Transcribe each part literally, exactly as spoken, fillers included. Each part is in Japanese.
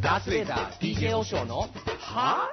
ダースレーダー ディージェー オショーのは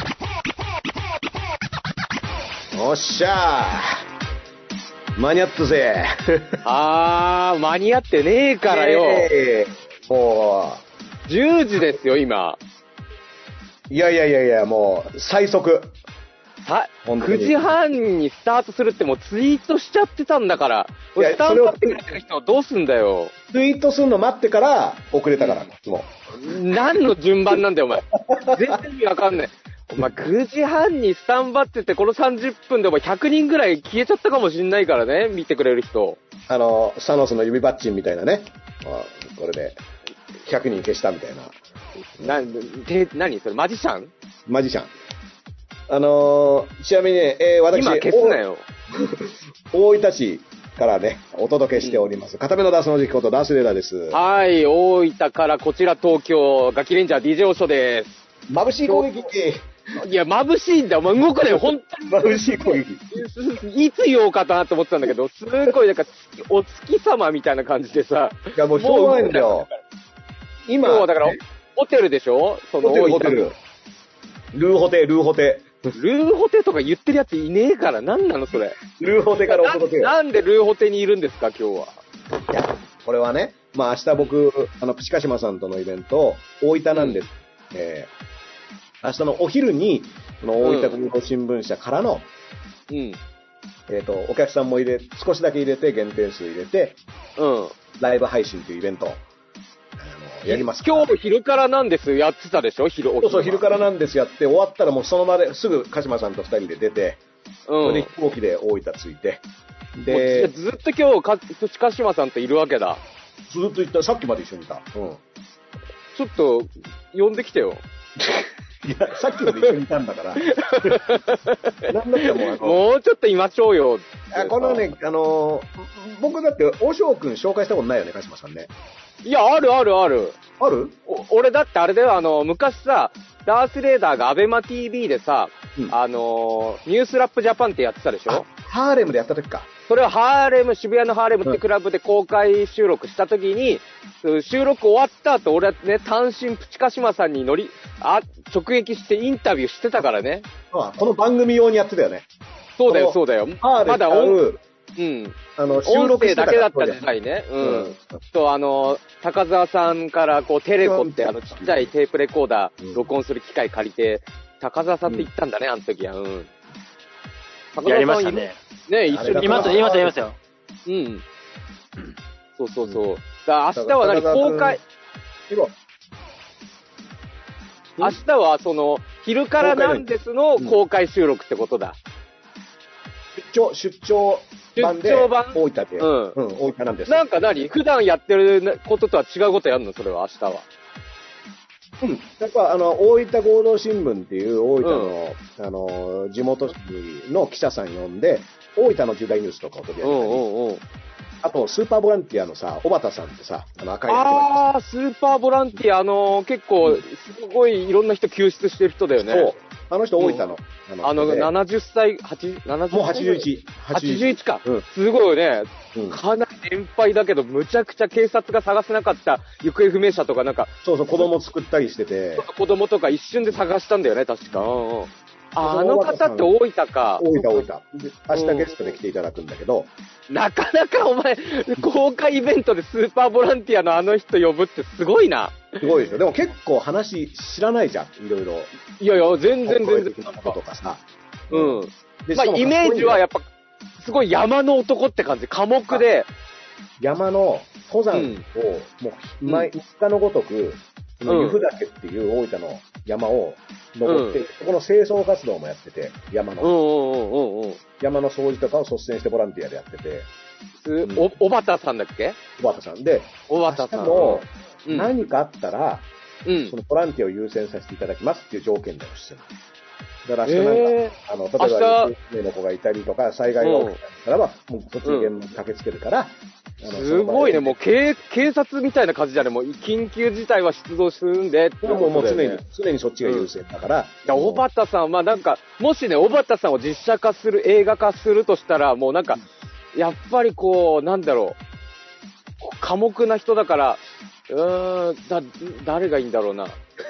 ぁおっしゃー間に合ったぜあー、間に合ってねえからよ。 えー、もう、じゅうじですよ、今。 いやいやいやいや、もう、最速。 さ、くじはんにスタートするってもうツイートしちゃってたんだから。いや、スタンバってくれてる人どうすんだよ。 ツイートするの待ってから遅れたから、いつも。 何の順番なんだよ、お前。全然意味わかんない。お前くじはんにスタンバってて、このさんじゅっぷんでお前ひゃくにんぐらい消えちゃったかもしんないからね、見てくれる人。 あの、サノスの指バッチンみたいなね。これで、ひゃくにん消したみたいな。 な、て、何それ、マジシャンマジシャン。あのー、ちなみにね、えー、私、 今消すなよ。 大分市からね、お届けしております。片目のダースの時期ことダースレーダーです。 はい、大分からこちら東京、ガキレンジャー ディージェー オショです。 眩しい攻撃。 いや、眩しいんだよ。お前動くねよ、ほんとに。 眩しい攻撃。 いつ言おうかなと思ってたんだけど、すごいなんか、お月様みたいな感じでさ。 いや、もうしょうがないんだよ。 今はだから、ホテルでしょそのホテル、ホテル。ルーホテ、ルーホテ。 ルーホテとか言ってるやついねえから、なんなのそれ。 ルーホテからお届けな。なんでルーホテにいるんですか、今日は。 いや、これはね、まあ明日僕、あの、プチカシマさんとのイベント、大分なんです。うん、えー、明日のお昼に、この大分国語新聞社からの、うん。えっ、ー、と、お客さんも入れ、少しだけ入れて、限定数入れて、うん。ライブ配信というイベント。やります今日昼からなんですやってたでしょ昼、 そうそう、昼からなんですやって、終わったらもうその場ですぐ鹿島さんと二人で出て、うん。で飛行機で大分着いて。 で、ずっと今日か、鹿島さんといるわけだ。 ずっと行った、さっきまで一緒にいた。うん。 ちょっと、呼んできてよ。 いや、さっきまで一緒にいたんだから。なんだったらもうあの。 もうちょっといましょうよ。 あこのね、あのー、僕だって、大翔くん紹介したことないよね、鹿島さんね。 いや、あるあるある。 ある俺だってあれだよ、あの、昔さ、ダースレーダーがアベマ ティービー でさ、うん、あの、ニュースラップジャパンってやってたでしょ？ ハーレムでやった時か。 それはハーレム、渋谷のハーレムってクラブで公開収録した時に、うん、収録終わった後、俺はね、単身プチカシマさんに乗り、あ、直撃してインタビューしてたからね。 ああこの番組用にやってたよね。 そうだよ、そうだよ。 ハーレムまだ音、 うん。 あの、 収録だけだった時代ね。うん。うん、と、あの、高澤さんから、こう、テレコって、あの、ちっちゃいテープレコーダー、録音する機械借りて、高澤さんって言ったんだね、あの時は。うん。 やりましたね。 ね、一緒に。 いますよ、いますよ、いますよ。 うん。そうそうそう。だ明日は何公開。明日は、その、昼からなんですの公開収録ってことだ。 出張、出張。 出張版大分で。うん。うん、大分なんです。 なんか何普段やってることとは違うことやるのそれは、明日は。 うん。やっぱ、あの、大分合同新聞っていう大分の、うん、あの、地元紙の記者さん呼んで、大分の重大ニュースとかを取り上げたり。うんうんうん。あと、スーパーボランティアのさ、小畑さんってさ、あの赤いああ、スーパーボランティア、あのー、結構、すごいいろんな人救出してる人だよね。そう。 あの人大分の。 うん、あの、ななじゅっさい、はち、ななじゅっもうはちじゅういち。 はちじゅういちか。うん、すごいよね、うん。かなり年配だけど、むちゃくちゃ警察が探せなかった行方不明者とかなんか。 そうそう、子供作ったりしてて。 子供とか一瞬で探したんだよね、確か。うんうん。あ, あの方って大分か。 大分、大分。明日ゲストで来ていただくんだけど。 なかなかお前、公開イベントでスーパーボランティアのあの人呼ぶってすごいな。 すごいでしょ。でも結構話知らないじゃん、いろいろ。 いやいや、全然全然。 こととかさ。 うん。でまあ、イメージはやっぱ、すごい山の男って感じ。寡黙で。 山の登山を、もう、毎日のごとく、由布岳っていう大分の山を登って、うん、そこの清掃活動もやってて、山の。うんうんうんうん、山の掃除とかを率先してボランティアでやってて。 うん、お、小畑さんだっけ小畑さんで、 小畑さん。 も何かあったら、うん、そのボランティアを優先させていただきますっていう条件でおっしゃる。だから明日なんか、えー、あの、例えば、行方不明の子がいたりとか、災害が起きたらば、うん、もうそっちに現場に駆けつけるから、 うん、すごいね、もう警、警察みたいな感じじゃね、もう緊急事態は出動するんで、 もうもう常に、常にそっちが優先だから。うん、いや、小畑さんはなんか、もしね、小畑さんを実写化する、映画化するとしたら、もうなんか、やっぱりこう、なんだろう、寡黙な人だから、うーん、だ、誰がいいんだろうな。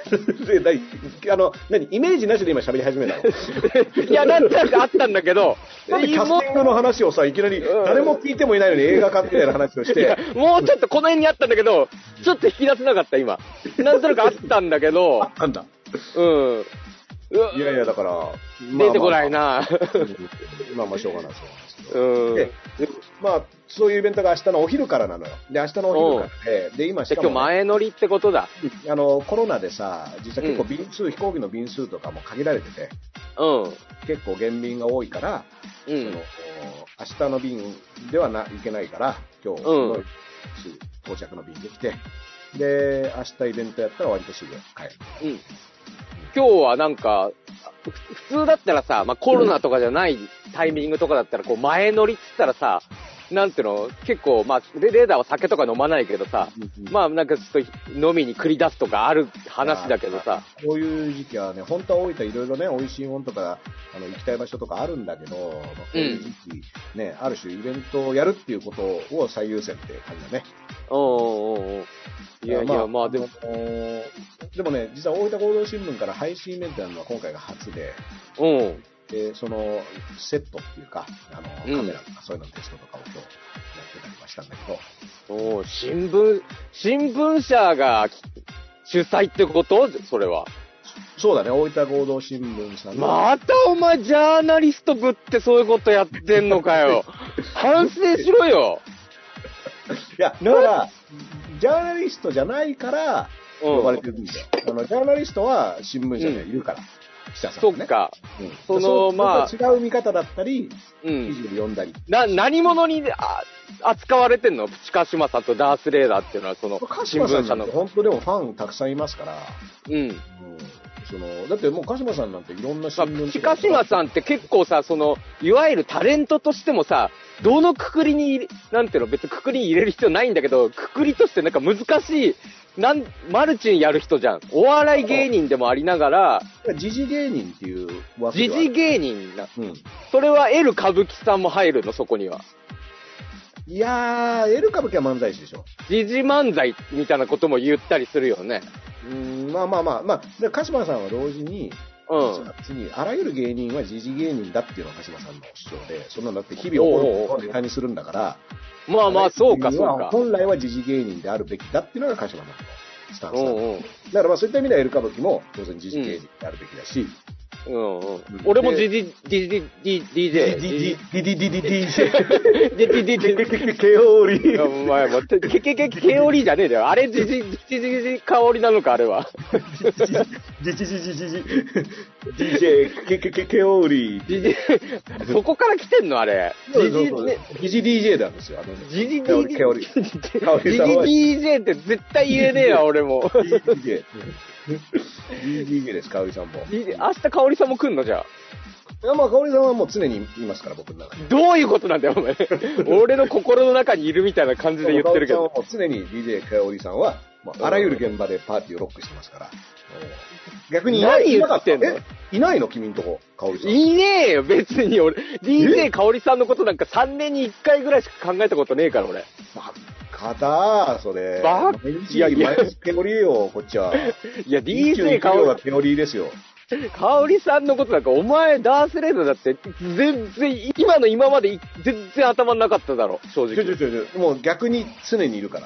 で、だいあの、何、イメージなしで今喋り始めたのいや、なんとなくあったんだけど、 なんでキャスティングの話をさ、いきなり誰も聞いてもいないのに映画化みたいな話をして。 もうちょっとこの辺にあったんだけど、ちょっと引き出せなかった、今。なんとなくあったんだけど、 あったんだ。 うん。 いやいや、だから、 まあ、出てこないな。 まあまあ、しょうがない、しょうがないですけど。うん。 で、まあ、そういうイベントが明日のお昼からなのよ。で、明日のお昼からで、で、今しかも、ね、 今日前乗りってことだ。 あの、コロナでさ、実は結構便数、うん、飛行機の便数とかも限られてて、 うん。結構減便が多いから、うん、その、明日の便ではないけないから、今日の、うん、到着の便できて、で、明日イベントやったら割とすぐ帰る。うん。 今日はなんか、普通だったらさ、まあ、コロナとかじゃないタイミングとかだったら、こう前乗りっつったらさ、なんていうの、結構、まあ、レーダーは酒とか飲まないけどさ、うんうん、まあ、なんかちょっと飲みに繰り出すとかある話だけどさ。 こういう時期はね、本当は大分いろいろね、美味しいもんとか、あの、行きたい場所とかあるんだけど、まあ、こういう時期、ね、ある種イベントをやるっていうことを最優先って感じだね。 おうおうおう。いやいや、まあ、まあ、でも、 でもね、実は大分合同新聞から配信イベントやるのは今回が初で、 うん。 で、その、セットっていうか、あの、カメラとかそういうのテストとかを今日やってたりはしたんだけど。お新聞、新聞社が主催ってことそれは。 そうだね、大分合同新聞さんの。 またお前、ジャーナリストぶってそういうことやってんのかよ。反省しろよ。 いや、だから、ジャーナリストじゃないから、呼ばれてるんだよ。あの、ジャーナリストは新聞社にはいるから。うん記者さんね、 そっか。 うん、その、まあ。違う見方だったり、うん、記事を読んだり。 な、何者にあ扱われてんのプチカシマさんとダースレーダーっていうのは、その、 新聞社の。本当でもファンたくさんいますから。 うん。うん、 その、だってもうカシマさんなんていろんな新聞、まあ、 プチカシマさんって結構さ、その、いわゆるタレントとしてもさ、どのくくりに、なんていうの、別にくくりに入れる必要ないんだけど、くくりとしてなんか難しい、なん、マルチにやる人じゃん。お笑い芸人でもありながら、 時事芸人っていう枠時事芸人な。うん。それは L 歌舞伎さんも入るの、そこには。 いやー、L 歌舞伎は漫才師でしょ。 時事漫才みたいなことも言ったりするよね。 うーん、まあまあまあ、まあ、で鹿島さんは同時に、うん。別に、あらゆる芸人は時事芸人だっていうのが鹿島さんの主張で、そんなのだって日々起こることをネタにするんだから、 まあまあ、そうか、そうか。 本来は時事芸人であるべきだっていうのが鹿島さんのスタンスだ。おうおうだからまあそういった意味では L 歌舞伎も当然時事芸人であるべきだし、 うんうん。俺も時事、ディジ、ディ、ディ、ディジェイ。 ディジ、ディディディディディジェイ。ディディディディディディケオリー。 お前も、ケケケケオリーじゃねえだよ。あれ、ジジ、ジジジ香りなのか、あれは。 ジジジジジジジ。ディジェイ、ケケケケオリー。 ジジ、そこから来てんのあれ。 ジジ、ジジ ディージェイ なんですよ。 ジジ ディージェイ。ケオリー。ジジ ディージェイ って絶対言えねえよ、俺も。 ジジ ディージェイ。ディージェイ です、香織さんも。 明日香織さんも来んのじゃあ。 いや、まあ、香織さんはもう常にいますから、僕の中に。 どういうことなんだよ、お前。俺の心の中にいるみたいな感じで言ってるけど。 香織さんはもう常に ディージェイ 香織さんは、まあ、あらゆる現場でパーティーをロックしてますから。逆にいない。 何言ってんの？ え、いないの君んとこ、香織さん。 いねえよ、別に俺。ディージェイ 香織さんのことなんかさんねんにいっかいぐらいしか考えたことねえから、俺。 バカだ、それ。 バカいや、いや、ペオリーよ、こっちは。 いや、ディージェイ 香織。 はペオリーですよ。 香織さんのことなんか、お前、ダースレーダーだって、全然、今の今まで全然頭なかっただろ、正直。 ちょちょちょちょ、もう逆に常にいるから。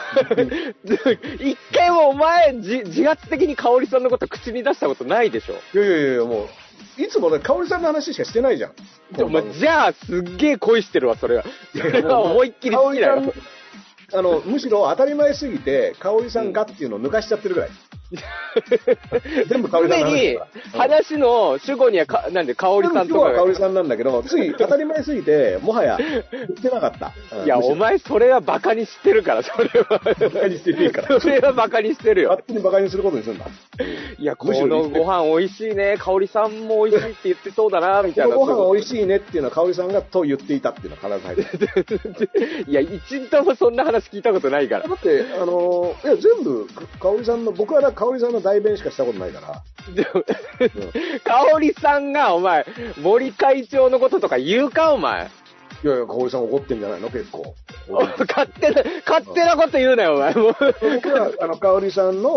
一回もお前、自自発的に香織さんのこと口に出したことないでしょ。 いやいやいや、もう、いつもね、香織さんの話しかしてないじゃん。 お前、じゃあ、すっげえ恋してるわ、それは。それは思いっきり好きだよ。 あの、むしろ当たり前すぎて、香織さんがっていうのを抜かしちゃってるぐらい。全部香織さんの話。 常に、話の主語にはか、なんで香織さんとか。 今日は香織さんなんだけど、つい当たり前すぎて、もはや言ってなかった。 うん、いや、お前それはバカにしてるから、それは。 バカにしてねえから。 それはバカにしてるよ。 勝手にバカにすることにするんだ。 いや、このご飯美味しいね、香織さんも美味しいって言ってそうだな、みたいな。 このご飯美味しいねっていうのは香織さんがと言っていたっていうのは必ず入ってる。 いや、一度もそんな話聞いたことないから。 だって、あのー、いや、全部、香織さんの、僕は香織さんの代弁しかしたことないから。 でも、うん、香織さんが、お前、森会長のこととか言うか、お前。 いやいや、香織さん怒ってんじゃないの結構。 勝手な、勝手なこと言うなよ、お前。僕は、あの、香織さんの、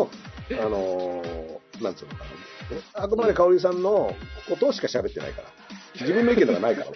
あのー、なんつうのかな。あくまで香織さんのことしか喋ってないから。自分の意見とかないから。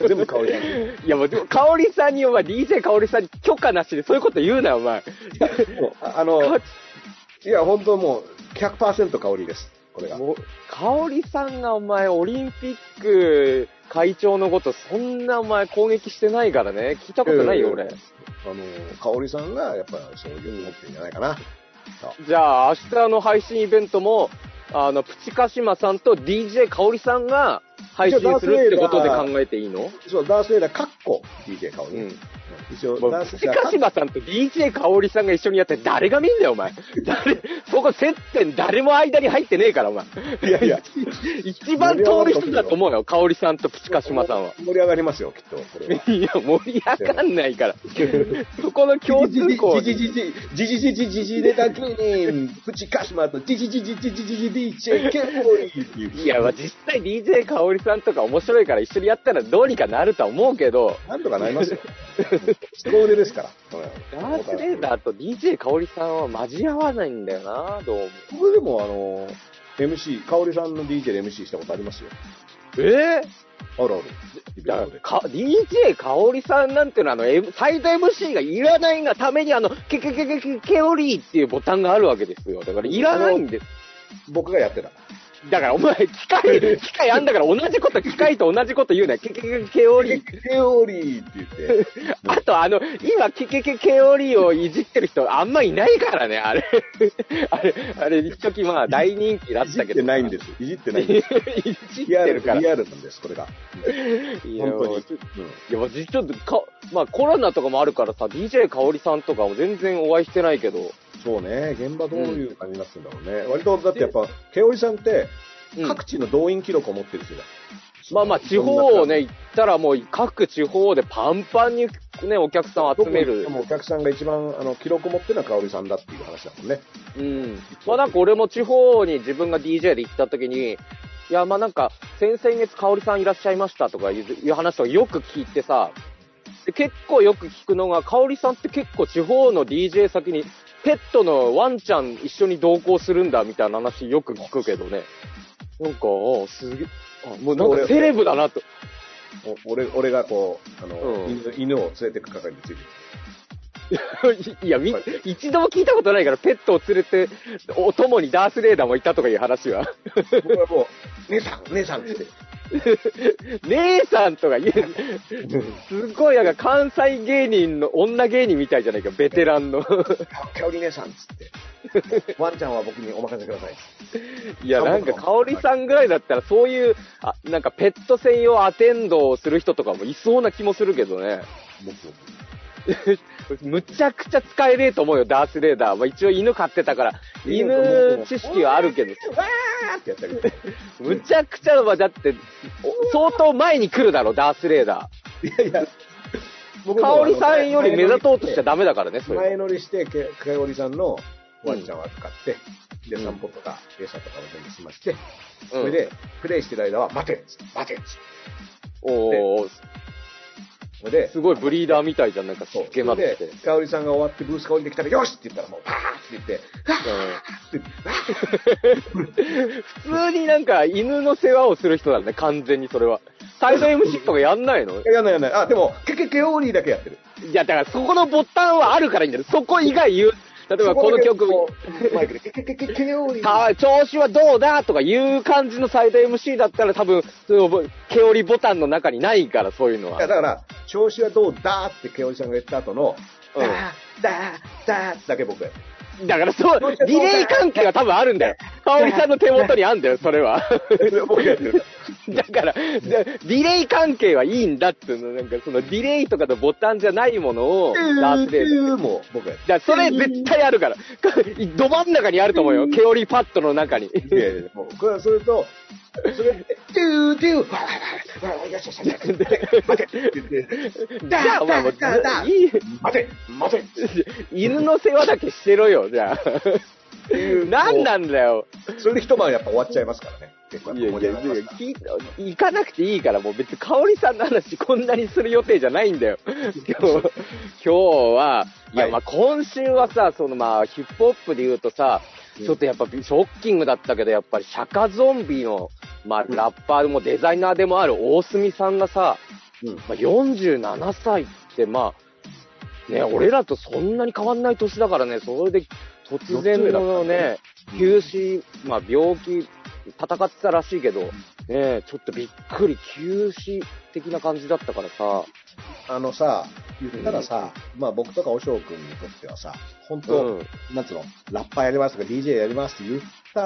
全部香織さんに。 いやもう、でも香織さんに、お前、ディージェー 香織さんに許可なしでそういうこと言うなよ、お前。 あの、いや、本当もう、ひゃくパーセント 香織です。これが。 もう、香織さんがお前、オリンピック会長のこと、そんなお前攻撃してないからね。聞いたことないよ、俺。 あの、香織さんが、やっぱそういう思ってるんじゃないかな。 じゃあ、明日の配信イベントも、あの、プチカシマさんと ディージェー 香織さんが配信するってことで考えていいの？ そう、ダースレーダー、カッコ、ディージェー 香織。うん。一応、 ダースレーダー。プチカシマさんと ディージェー 香織さんが一緒にやって誰が見んだよ、お前。誰、そこ接点誰も間に入ってねえから、お前。 いやいや。 一番通る人だと思うよ、香織さんとプチカシマさんは。 盛り上がりますよ、きっと、これは。 いや、盛り上がんないから。そこの共通項。 じじじじ、じじじじじじでだけに、プチカシマとじじじじじじじじ ディージェー 香織。 いや、まあ、実際 ディージェー 香織さんとか面白いから一緒にやったらどうにかなるとは思うけど。 なんとかなりますよ。凄腕ですから。 ダースレーダーと ディージェー 香織さんは交わないんだよな、どうも。 僕でもあの、エムシー、香織さんの ディージェー で エムシー したことありますよ。 えぇ、ー、 あるある。 だか ディージェー 香織さんなんていうのは、あの、M、サイド エムシー がいらないがために、あの、ケケケケケケオリーっていうボタンがあるわけですよ。だからいらないんです。 僕がやってた。 だからお前、機械、機械あんだから同じこと、機械と同じこと言うなよ。ケケケケケオリー。 ケケケオリーって言って。 あとあの、今、ケケケケオリーをいじってる人あんまいないからね、あれ。あれ、あれ、一時まあ大人気だったけど。いじってないんです。いじってないんです。 いじってるから。 リアルなんです、これが。 いや、本当に。うん、いや、まあ、ちょっとか、まあコロナとかもあるからさ、ディージェー 香織さんとかも全然お会いしてないけど。 そうね、現場どういう感じになってんだろうね。うん、割と、だってやっぱ、ケオリさんって、各地の動員記録を持ってる人だ。 うん、まあまあ、地方をね、行ったらもう各地方でパンパンにね、お客さんを集める。 でもお客さんが一番、あの、記録を持ってるのは香織さんだっていう話だもんね。 うん。まあなんか俺も地方に自分が ディージェー で行った時に、いや、まあなんか、先々月香織さんいらっしゃいましたとかいう話をよく聞いてさ、で結構よく聞くのが、香織さんって結構地方の ディージェー 先に、ペットのワンちゃん一緒に同行するんだみたいな話よく聞くけどね。なんか、あすげえ、あ、もうなんかセレブだなと。 俺、俺がこう、あの、うん、犬, 犬を連れてく係についてる。いや、み、一度も聞いたことないから、ペットを連れて、お供にダースレーダーもいたとかいう話は。 僕はもう、姉さん、姉さんって。 姉さんとか言う。すごいなんか関西芸人の女芸人みたいじゃないか、ベテランの。 香織姉さんっつって。ワンちゃんは僕にお任せください。 いや、なんか香織さんぐらいだったらそういう、あ、なんかペット専用アテンドをする人とかもいそうな気もするけどね。むちゃくちゃ使えねえと思うよ、ダースレーダー。まあ、一応犬飼ってたから、犬知識はあるけど。 わーってやったり。 むちゃくちゃ、だって、相当前に来るだろ、ダースレーダー。いやいや、 香織さんより目立とうとしちゃダメだからね、 それ。前乗りして、香織さんのワンちゃんを預かって、うん、で、散歩とか、餌とかを全部しまして、うん、それで、プレイしてる間は、待て待ておー。ですごいブリーダーみたいじゃん、なんか湿気まで。 で、香織さんが終わってブースが降りてきたら、よしって言ったらもう、パーって言って、 うん、普通になんか犬の世話をする人だね、完全にそれは。サイド エムシー とかやんないの？ やんないやんない。あ、でも、ケケケオーリーだけやってる。 いや、だからそこのボタンはあるからいいんだよ。そこ以外言う。例えばこの曲、 マイクでケケケケケオリ調子はどうだとかいう感じのサイド エムシー だったら多分、ケオリボタンの中にないから、そういうのは。 いや、だから、調子はどうだってケオリさんが言った後の、うん、だー、だー、だーだけ僕やってる。 だからそう、リレー関係は多分あるんだよ。香織さんの手元にあるんだよ、それは。 僕やってる。 だから、リレー関係はいいんだっていうの、なんかそのリレーとかのボタンじゃないものを、ダースレーダー。 も僕やってる。 だからそれ絶対あるから。ど真ん中にあると思うよ、ケオリパッドの中に。いやいや、もう、これはそれと、それで、トゥートゥー、わわわわわよしよしよし、待てって言って、 じゃあお前もう、いい、 待て待て犬の世話だけしてろよ、じゃあ。何なんだよ。 それで一晩やっぱ終わっちゃいますからね。結構いやいや、行かなくていいから、もう別に香織さんの話こんなにする予定じゃないんだよ。今日、今日は、いや、まあ今週はさ、そのまあヒップホップで言うとさ、 ちょっとやっぱショッキングだったけど、やっぱり釈迦ゾンビの、まあ、ラッパーでもデザイナーでもある大隅さんがさ、うん、まあ、よんじゅうななさいって、まあ、ね、俺らとそんなに変わんない年だからね、それで突然のね、急死、まあ、病気、戦ってたらしいけど、ね、ちょっとびっくり、急死的な感じだったからさ。 あのさ、言ったらさ、うん、まあ僕とかおしょうくんにとってはさ、本当、うん、なんつうの、ラッパーやりますとか ディージェー やりますって言った、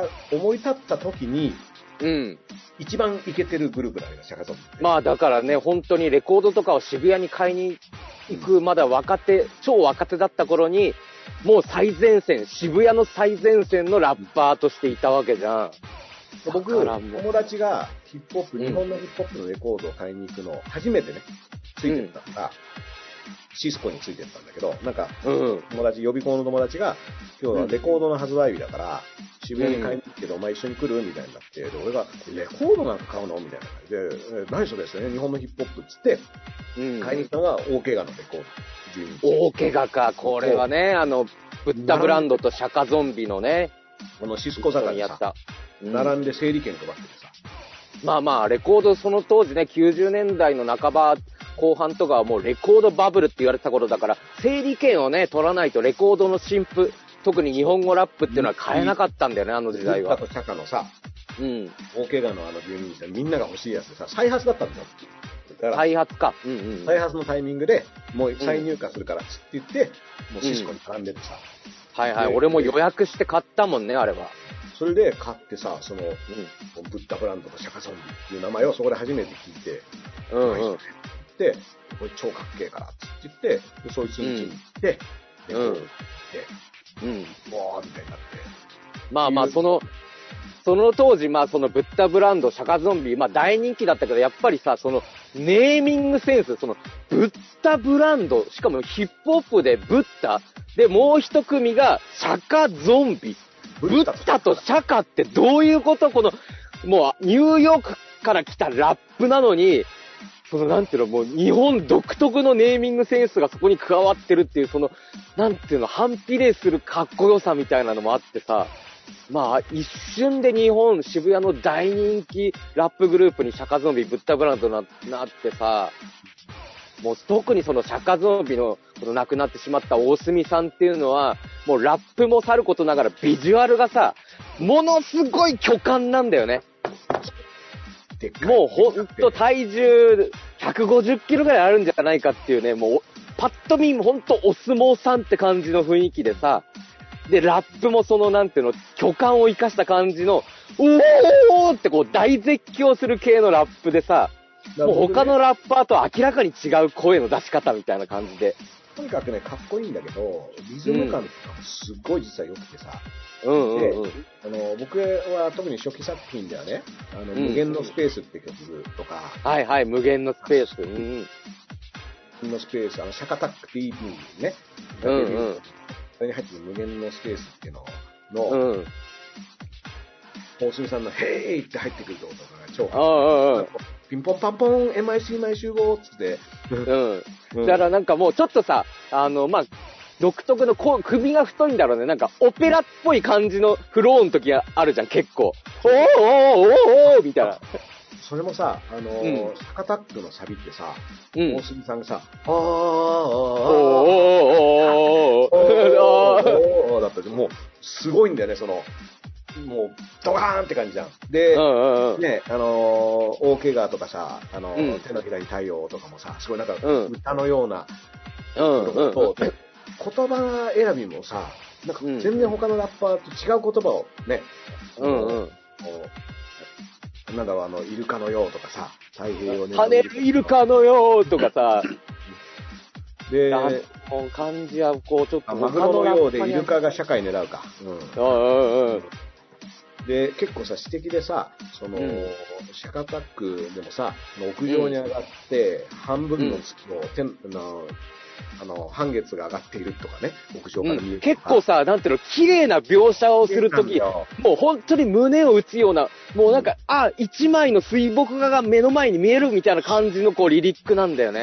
思い立った時に、うん。一番イケてるグループなんだよ、シャカゾンビ。 まあだからね、本当にレコードとかを渋谷に買いに行く、まだ若手、超若手だった頃に、もう最前線、渋谷の最前線のラッパーとしていたわけじゃん。 僕、友達がヒップホップ、うん、日本のヒップホップのレコードを買いに行くの、初めてね、ついてったのが、うん、シスコについてったんだけど、なんか、うん、友達、予備校の友達が、今日はレコードの発売日だから、渋谷に買いに行くけど、お前一緒に来るみたいになって、で、俺が、レコードなんか買うのみたいな感じで、何それですよね、日本のヒップホップっつって、うん、買いに行ったのが、大怪我のレコード。 大怪我か、これはね、あの、ブッダブランドとシャカゾンビのね、 このシスコ坂にさ、並んで整理券配っててさ。 まあまあ、レコード、その当時ね、きゅうじゅうねんだいの半ば、後半とかはもうレコードバブルって言われてた頃だから、整理券をね、取らないとレコードの新譜、特に日本語ラップっていうのは買えなかったんだよね、あの時代は。 ブッダとシャカのさ、うん。大怪我のあのじゅうににんさん、みんなが欲しいやつでさ、再発だったんだよ。 再発か。 うんうん。再発のタイミングで、もう再入荷するからっつって言って、うん、もうシスコに絡んでてさ。 はいはい、俺も予約して買ったもんね、あれは。 それで買ってさ、その、うん、ブッダブランドとシャカゾンビっていう名前をそこで初めて聞いて、うんうん。で、これ超かっけえからって言って、でそいつに行って、うん、で、こう、で、うん、わーみたいになって。 まあまあ、その、その当時、まあそのブッダブランド、シャカゾンビ、まあ大人気だったけど、やっぱりさ、そのネーミングセンス、そのブッダブランド、しかもヒップホップでブッダ、で、もう一組がシャカゾンビ。ブッダとシャカってどういうこと？この、もうニューヨークから来たラップなのに、そのなんていうの、もう日本独特のネーミングセンスがそこに加わってるっていう、その、なんていうの、反比例するかっこよさみたいなのもあってさ、まあ一瞬で日本、渋谷の大人気ラップグループにシャカゾンビ、ブッダブランドな、なってさ、もう特にそのシャカゾンビのこの亡くなってしまった大隅さんっていうのは、もうラップもさることながらビジュアルがさ、ものすごい巨漢なんだよね。もうほんと体重ひゃくごじゅっキロぐらいあるんじゃないかっていうね、もうパッと見ほんとお相撲さんって感じの雰囲気でさ、で、ラップもそのなんていうの、巨漢を生かした感じの、おーってこう大絶叫する系のラップでさ、もう他のラッパーと明らかに違う声の出し方みたいな感じで。 とにかくね、かっこいいんだけど、リズム感とかもすっごい実は良くてさ。 うんうんうん、 で、あの、僕は特に初期作品ではね、あの、うん、無限のスペースって曲とか。 はいはい、無限のスペース。うん。 無限のスペース、あの、シャカタック ピーピー ね。 うんうん。 それに入ってる無限のスペースっていうのの、うん。大隅さんのヘイって入ってくるところとかが超かっこいい。ピンポンパンポン エムアイシー 毎集合っつって。 うん。だからなんかもうちょっとさ、あの、まあ、独特のこう首が太いんだろうね。なんかオペラっぽい感じのフローの時があるじゃん、結構。おーおーおーおーみたいな。 それもさ、あのー、うん、シャカタックのサビってさ、うん、大杉さんがさ、あーあーあーおーおーおーおーおーだったじゃん。もう、すごいんだよね、その、もう、ドカーンって感じじゃん。で、うんうんうん、ね、あのー、大怪我とかさ、あのーうん、手のひらに太陽とかもさ、すごいなんか、歌のような、うんうんうん、言葉選びもさ、なんか全然他のラッパーと違う言葉をね、うんうん、なんだろう、あの、イルカのようとかさ、太平洋跳ねるイルカのようとかさ、 で、 感じはこうちょっとマグロのようでイルカが社会狙うか。うんうんうん、で、結構さ、指摘でさ、その、うん、シャカタックでもさ、屋上に上がって、うん、半分の月を、天、うん、の、あの、半月が上がっているとかね、屋上から見える、うん。 結構さ、なんていうの、綺麗な描写をするとき、もう本当に胸を打つような、もうなんか、うん、あ、一枚の水墨画が目の前に見えるみたいな感じのこう、リリックなんだよね。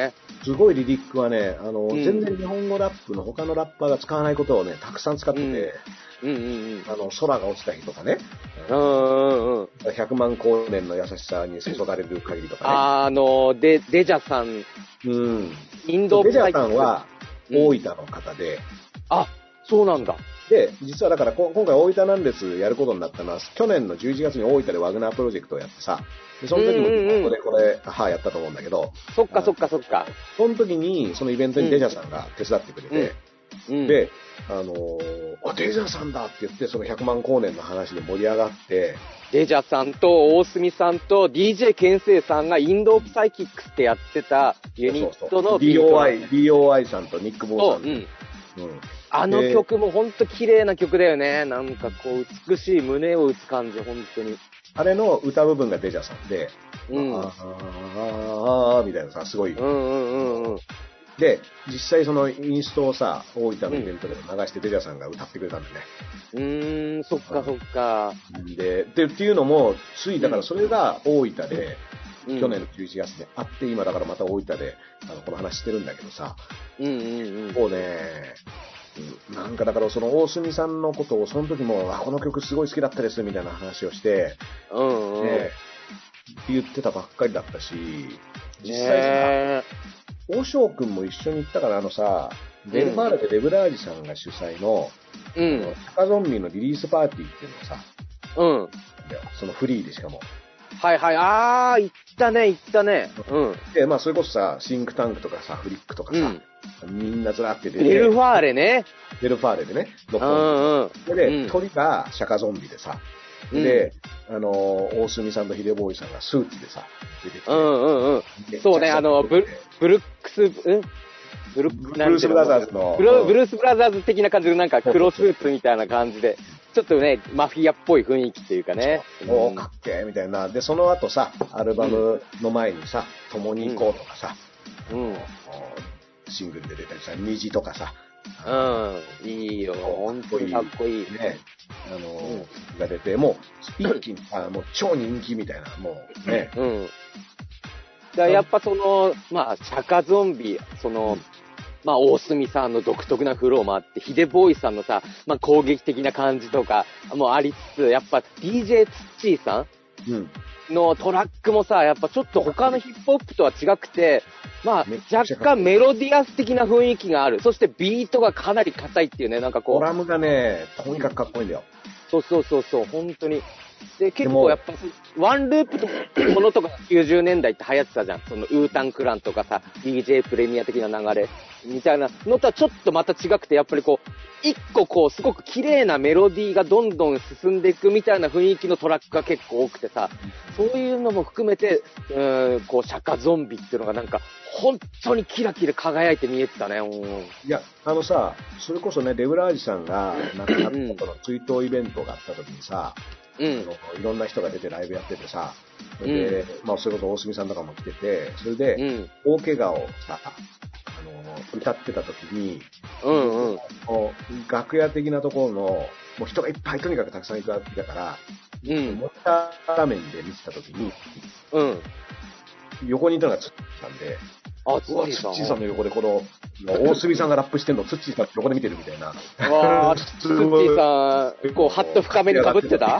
すごいリリックはね、あの、 うん全然日本語ラップの他のラッパーが使わないことをね、たくさん使ってて、 うんうんうん。 あの、空が落ちた日とかね、 うんうんうん。 ひゃくまん光年の優しさに注がれる限りとかね。 あの、デ、デジャさん、 うん。 インドデジャーさんはうん大分の方で、 あ、そうなんだ。 で、実はだからこ今回大分なんですやることになったのは、去年のじゅういちがつに大分でワグナープロジェクトをやってさ、でその時もうんうんうんこれこれ、はやったと思うんだけど、 そっかそっかそっか。 その時にそのイベントにデジャーさんが手伝ってくれて、 うん。 で、あのーあ、デジャーさんだって言って、そのひゃくまん光年の話で盛り上がって、 デジャさんと大隅さんと ディージェー ケンセイさんがインドオブサイキックスってやってたユニットのディーオーアイ、ディーオーアイ さんとニック・ボーさん。 うん。 うん。 あの曲もほんと綺麗な曲だよね。なんかこう美しい胸を打つ感じ、ほんとに。 あれの歌部分がデジャーさんで、 うん。 あーあーあーみたいなさ、すごい。 うんうんうんうん。 で、実際そのインストをさ、大分のイベントでも流してデジャーさんが歌ってくれたんだよね。 うーん、そっかそっか。 で、で、っていうのも、つい、だからそれが大分で、 うん去年のじゅういちがつであって、今だからまた大分で、あの、この話してるんだけどさ、 うんうんうん。 もうね、うんなんかだからその大隅さんのことをその時も、あ、この曲すごい好きだったですみたいな話をして、 うんうん。 ね、言ってたばっかりだったし、実際ねさ、大翔くんも一緒に行ったからあのさ、デルファーレでレブラージさんが主催の、 うんあのシャカゾンビのリリースパーティーっていうのをさ、 うん。 そのフリーでしかも。 はいはい。あー、行ったね、行ったね。うん。 で、まあそれこそさ、シンクタンクとかさ、フリックとかさ、みんなずらって出て、 デルファーレね。 デルファーレでね、 う六本ん木で、 うん鳥がシャカゾンビでさ、 うん。 で、あのー、大隅さんとヒデボーイさんがスーツでさ、出てきて、 うんうんうん。そうね、あの、ブル、ブルックス、んブルブルースブラザーズのブルブルースブラザーズ的な感じで、なんか黒スーツみたいな感じで、ちょっとね、マフィアっぽい雰囲気っていうかね。 おー、かっけーみたいな。で、その後さ、アルバムの前にさ、共に行こうとかさ、 うん。 シングルで出たりさ、虹とかさ、 うん。いいよ。本当にかっこいい。 ね、あのー、が出て、もう、一気に、あもう超人気みたいな、もうね。 うん。だからやっぱその、まあ、シャカゾンビ、その、まあ、大隅さんの独特なフローもあって、ヒデボーイさんのさ、まあ、攻撃的な感じとかもありつつ、やっぱ ディージェー ツッチーさんうん。 のトラックもさ、やっぱちょっと他のヒップホップとは違くて、まあめっ、ちゃ若干メロディアス的な雰囲気がある。そしてビートがかなり硬いっていうね、なんかこう。 ドラムがね、とにかくかっこいいんだよ。 そうそうそうそう、本当に。で、結構やっぱ、ワンループとものとかきゅうじゅうねんだいって流行ってたじゃん。そのウータンクランとかさ、ディージェー プレミア的な流れみたいなのとはちょっとまた違くて、やっぱりこう、一個こう、すごく綺麗なメロディーがどんどん進んでいくみたいな雰囲気のトラックが結構多くてさ、そういうのも含めて、うーん、こう、シャカゾンビっていうのがなんか、本当にキラキラ輝いて見えてたね。うんいや、あのさ、それこそね、レブラージさんが亡くなったその追悼イベントがあった時にさ、 うんあのいろんな人が出てライブやっててさ、で、まあ、それこそ大隅さんとかも来てて、それで、 うん。 大怪我をさ、あの、歌ってた時に、 うんうん。 こう楽屋的なところの、もう人がいっぱいとにかくたくさんいたから、 うん。 モニター画面で見てた時に、 うん。 横にいたのがツッチーさんで、 あ、 うわ、ツッチーさんの横でこの、大隅さんがラップしてんの、ツッチーさん横で見てるみたいな。 わー、ツッチーさん、こう、ハット深めに被ってたあ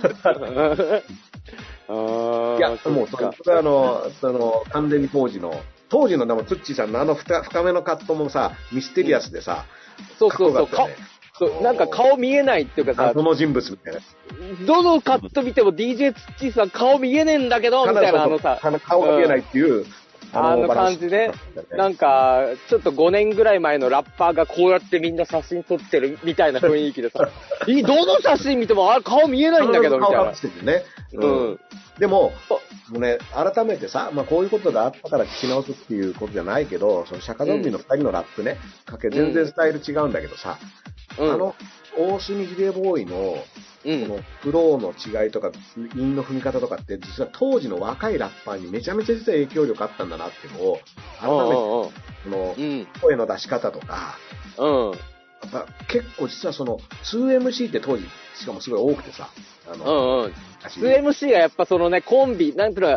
ーいや、もう、それそれはあの、その、完全に当時の、当時のでも、ツッチーさんのあの深深めのカットもさ、ミステリアスでさ、 そうそうそう、顔かっこよかったよね、 そうなんか顔見えないっていうかさ謎、の人物みたいな。 どのカット見ても ディージェー ツッチーさん顔見えねえんだけど、みたいなあのさ、 あの顔が見えないっていう、 あの感じで、なんか、ちょっとごねんぐらい前のラッパーがこうやってみんな写真撮ってるみたいな雰囲気でさ、いどの写真見ても、あれ顔見えないんだけど、みたいな。 顔隠しててね。 ううんん。 でも、もうね、改めてさ、まあこういうことがあったから聞き直すっていうことじゃないけど、そのシャカゾンビの二人のラップね、かけ全然スタイル違うんだけどさ、 うん。 あの、大隅秀ボーイの、 うん。 このフローの違いとか、韻の踏み方とかって、実は当時の若いラッパーにめちゃめちゃ実は影響力あったんだなっていうのを、改めて、このうん。 声の出し方とか、 うん。 やっぱ結構実はその ツーエムシー って当時、しかもすごい多くてさ、あうの、 んうん。ツーエムシー がやっぱそのね、コンビ、なんていうの、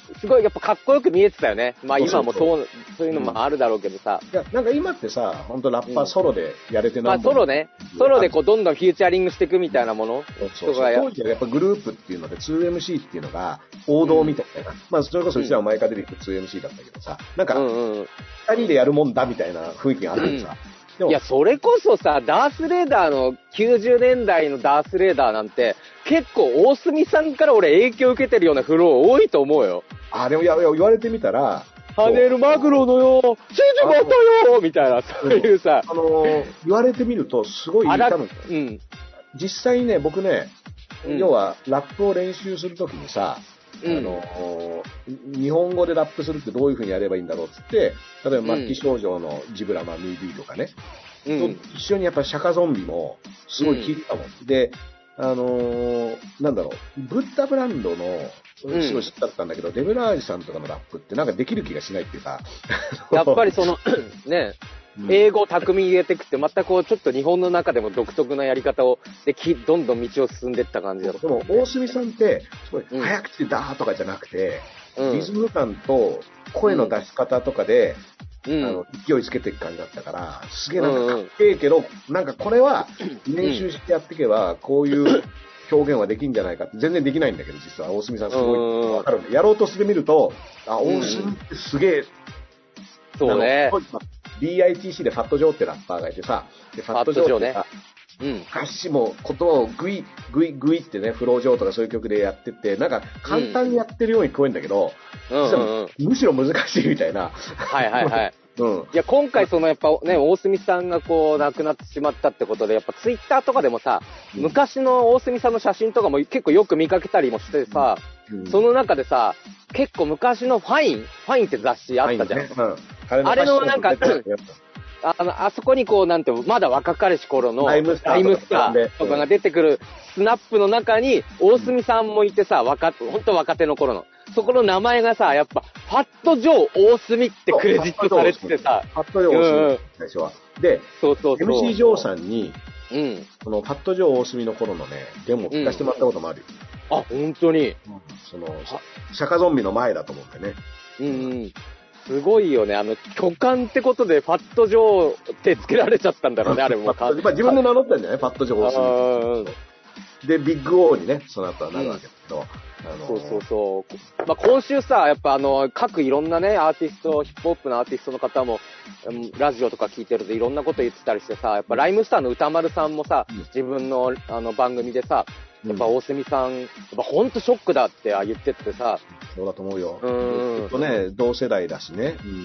すごいやっぱかっこよく見えてたよね。まあ今もそう、そういうのもあるだろうけどさ。 いや、なんか今ってさ、ほんとラッパーソロでやれてない、 まあソロね。ソロでこうどんどんフューチャリングしていくみたいなものとかや。当時はやっぱグループっていうので ツーエムシー っていうのが王道みたいな。うん、まあそれこそうちらも前から出てきた ツーエムシー だったけどさ、なんか、二人でやるもんだみたいな雰囲気があるんさ。うんいや、それこそさ、ダースレーダーのきゅうじゅうねんだいのダースレーダーなんて、結構大隅さんから俺影響受けてるようなフロー多いと思うよ。 あ、でもいや、言われてみたら、 跳ねるマグロのよ、チーズバタよみたいな、そういうさ。 あのー、言われてみると、すごい、多分、うん、実際ね、僕ね、うん、要は、ラップを練習するときにさ、あのー、日本語でラップするってどういう風にやればいいんだろうっつって、例えば、末期症状のジブラマミーディーとかね、うん、と一緒にやっぱ釈迦ゾンビもすごい聞いたもん。うん、で、あのー、なんだろう、ブッダブランドの、すごい知ったったんだけど、うん、デブラージさんとかのラップってなんかできる気がしないっていうか。 やっぱりその、ね、英語を巧みに入れてくって、またこう、ちょっと日本の中でも独特なやり方を、で、きどんどん道を進んでいった感じだった。 でも、大隅さんって、すごい、早口でダーとかじゃなくて、うん、リズム感と声の出し方とかで、うん、あの勢いつけていく感じだったから、すげえなんかかっけえけど、うんうん、なんかこれは練習してやっていけば、こういう表現はできるんじゃないかって、全然できないんだけど、実は大隅さんすごいわかるんで、やろうとしてみると、あ、大隅ってすげえ、 そうね。 ディーアイティーシー でファットジョーってラッパーがいてさ、でファットジョーってさ、うん、歌詞も言葉をグイグイグイってね、フロージョーとかそういう曲でやってて、なんか簡単にやってるように聞こえるんだけど、うんうんうん、むしろ難しいみたいな。 はいはいはい。うん、いや、今回そのやっぱね、大隅さんがこう亡くなってしまったってことで、やっぱツイッターとかでもさ、うん、昔の大隅さんの写真とかも結構よく見かけたりもしてさ、うん、その中でさ、結構昔のファイン、ファインって雑誌あったじゃん。ねうん、あれのなんか、あの、あそこにこう、なんて、まだ若かりし頃の、ライムスターとかが出てくるスナップの中に、大隅さんもいてさ、若、ほんと若手の頃の。そこの名前がさ、やっぱ、ファットジョー大隅ってクレジットされててさ。 ファットジョー大隅、最初は。で、 そうそうそう。 エムシー ジョーさんに、うん。このファットジョー大隅の頃のね、デモを聞かせてもらったこともあるよ。 うん、あ、ほんとに。 うん、その、釈迦ゾンビの前だと思うんだよね。 うんうん。すごいよね。あの、巨漢ってことで、ファットジョーってつけられちゃったんだろうね、あれも。 まあ、自分で名乗ったんじゃないファットジョー大隅。で、ビッグオーにね、その後はなるわけだけど。うんあのー、 そうそうそう。まあ、今週さ、やっぱあの、各いろんなね、アーティスト、ヒップホップのアーティストの方も、ラジオとか聞いてるといろんなこと言ってたりしてさ、やっぱライムスターの歌丸さんもさ、うん、自分のあの番組でさ、やっぱ大隅さん、やっぱほんとショックだって言っててさ。 そうだと思うよ。うん。ずっとね、同世代だしね。 うん。うん。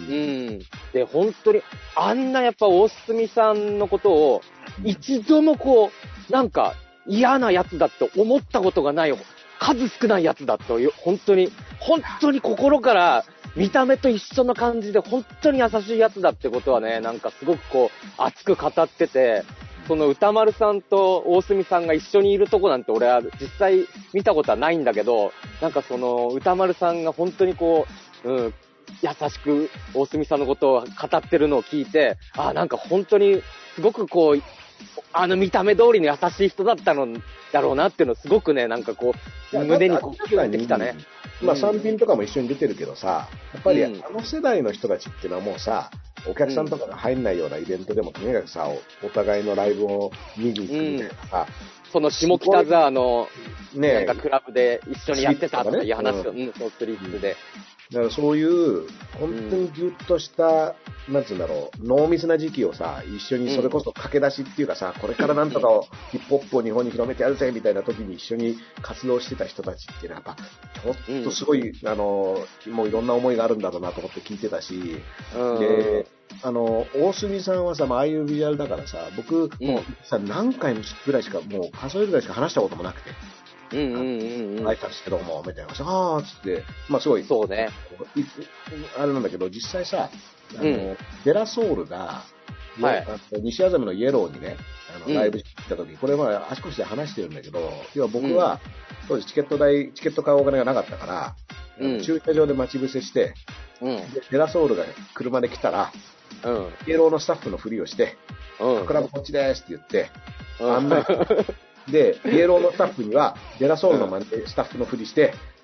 で、本当に、あんなやっぱ大隅さんのことを、一度もこう、なんか嫌なやつだって思ったことがないよ。数少ないやつだと、本当に、本当に心から見た目と一緒の感じで本当に優しいやつだってことはね、なんかすごくこう熱く語ってて、その歌丸さんと大隅さんが一緒にいるとこなんて俺は実際見たことはないんだけど、なんかその歌丸さんが本当にこう、うん、優しく大隅さんのことを語ってるのを聞いて、あ、なんか本当にすごくこう、あの見た目通りの優しい人だったのだろうなっていうのをすごくね、なんかこう、胸にこう、キュンってきたね。 まあ、三品とかも一緒に出てるけどさ、やっぱりあの世代の人たちっていうのはもうさ、お客さんとかが入んないようなイベントでもとにかくさ、お互いのライブを見に行くみたいなさ、 うん、その下北沢の、ね、なんかクラブで一緒にやってたとかいう話を、ね、うん、そうスリップで。 だからそういう、本当にギュッとした、うん、なんつうんだろう、濃密な時期をさ、一緒にそれこそ駆け出しっていうかさ、うん、これからなんとかを、ヒップホップを日本に広めてやるぜみたいな時に一緒に活動してた人たちっていうのはやっぱ、ちょっとすごい、うん、あの、もういろんな思いがあるんだろうなと思って聞いてたし、うん、で、あの、大隅さんはさ、まあ、ああいうビジュアルだからさ、僕、もうさ、何回もぐらいしか、もう数えるぐらいしか話したこともなくて。 うんうんうんうん。 挨拶してどうも、みたいな。あーっつって、まあすごい。 そうね。 あれなんだけど、実際さ、あの、うん、デラソウルが、 はい、 西麻布のイエローにね、あのライブしてきた時、うん、これはあちこちで話してるんだけど、要は僕は、当時チケット代、チケット買うお金がなかったから、うん、駐車場で待ち伏せして、うん、でデラソウルが車で来たら、うん、イエローのスタッフのふりをして、うん、クラブこっちですって言って、うん、案内で、イエローのスタッフには、デラソウルのスタッフのふりして、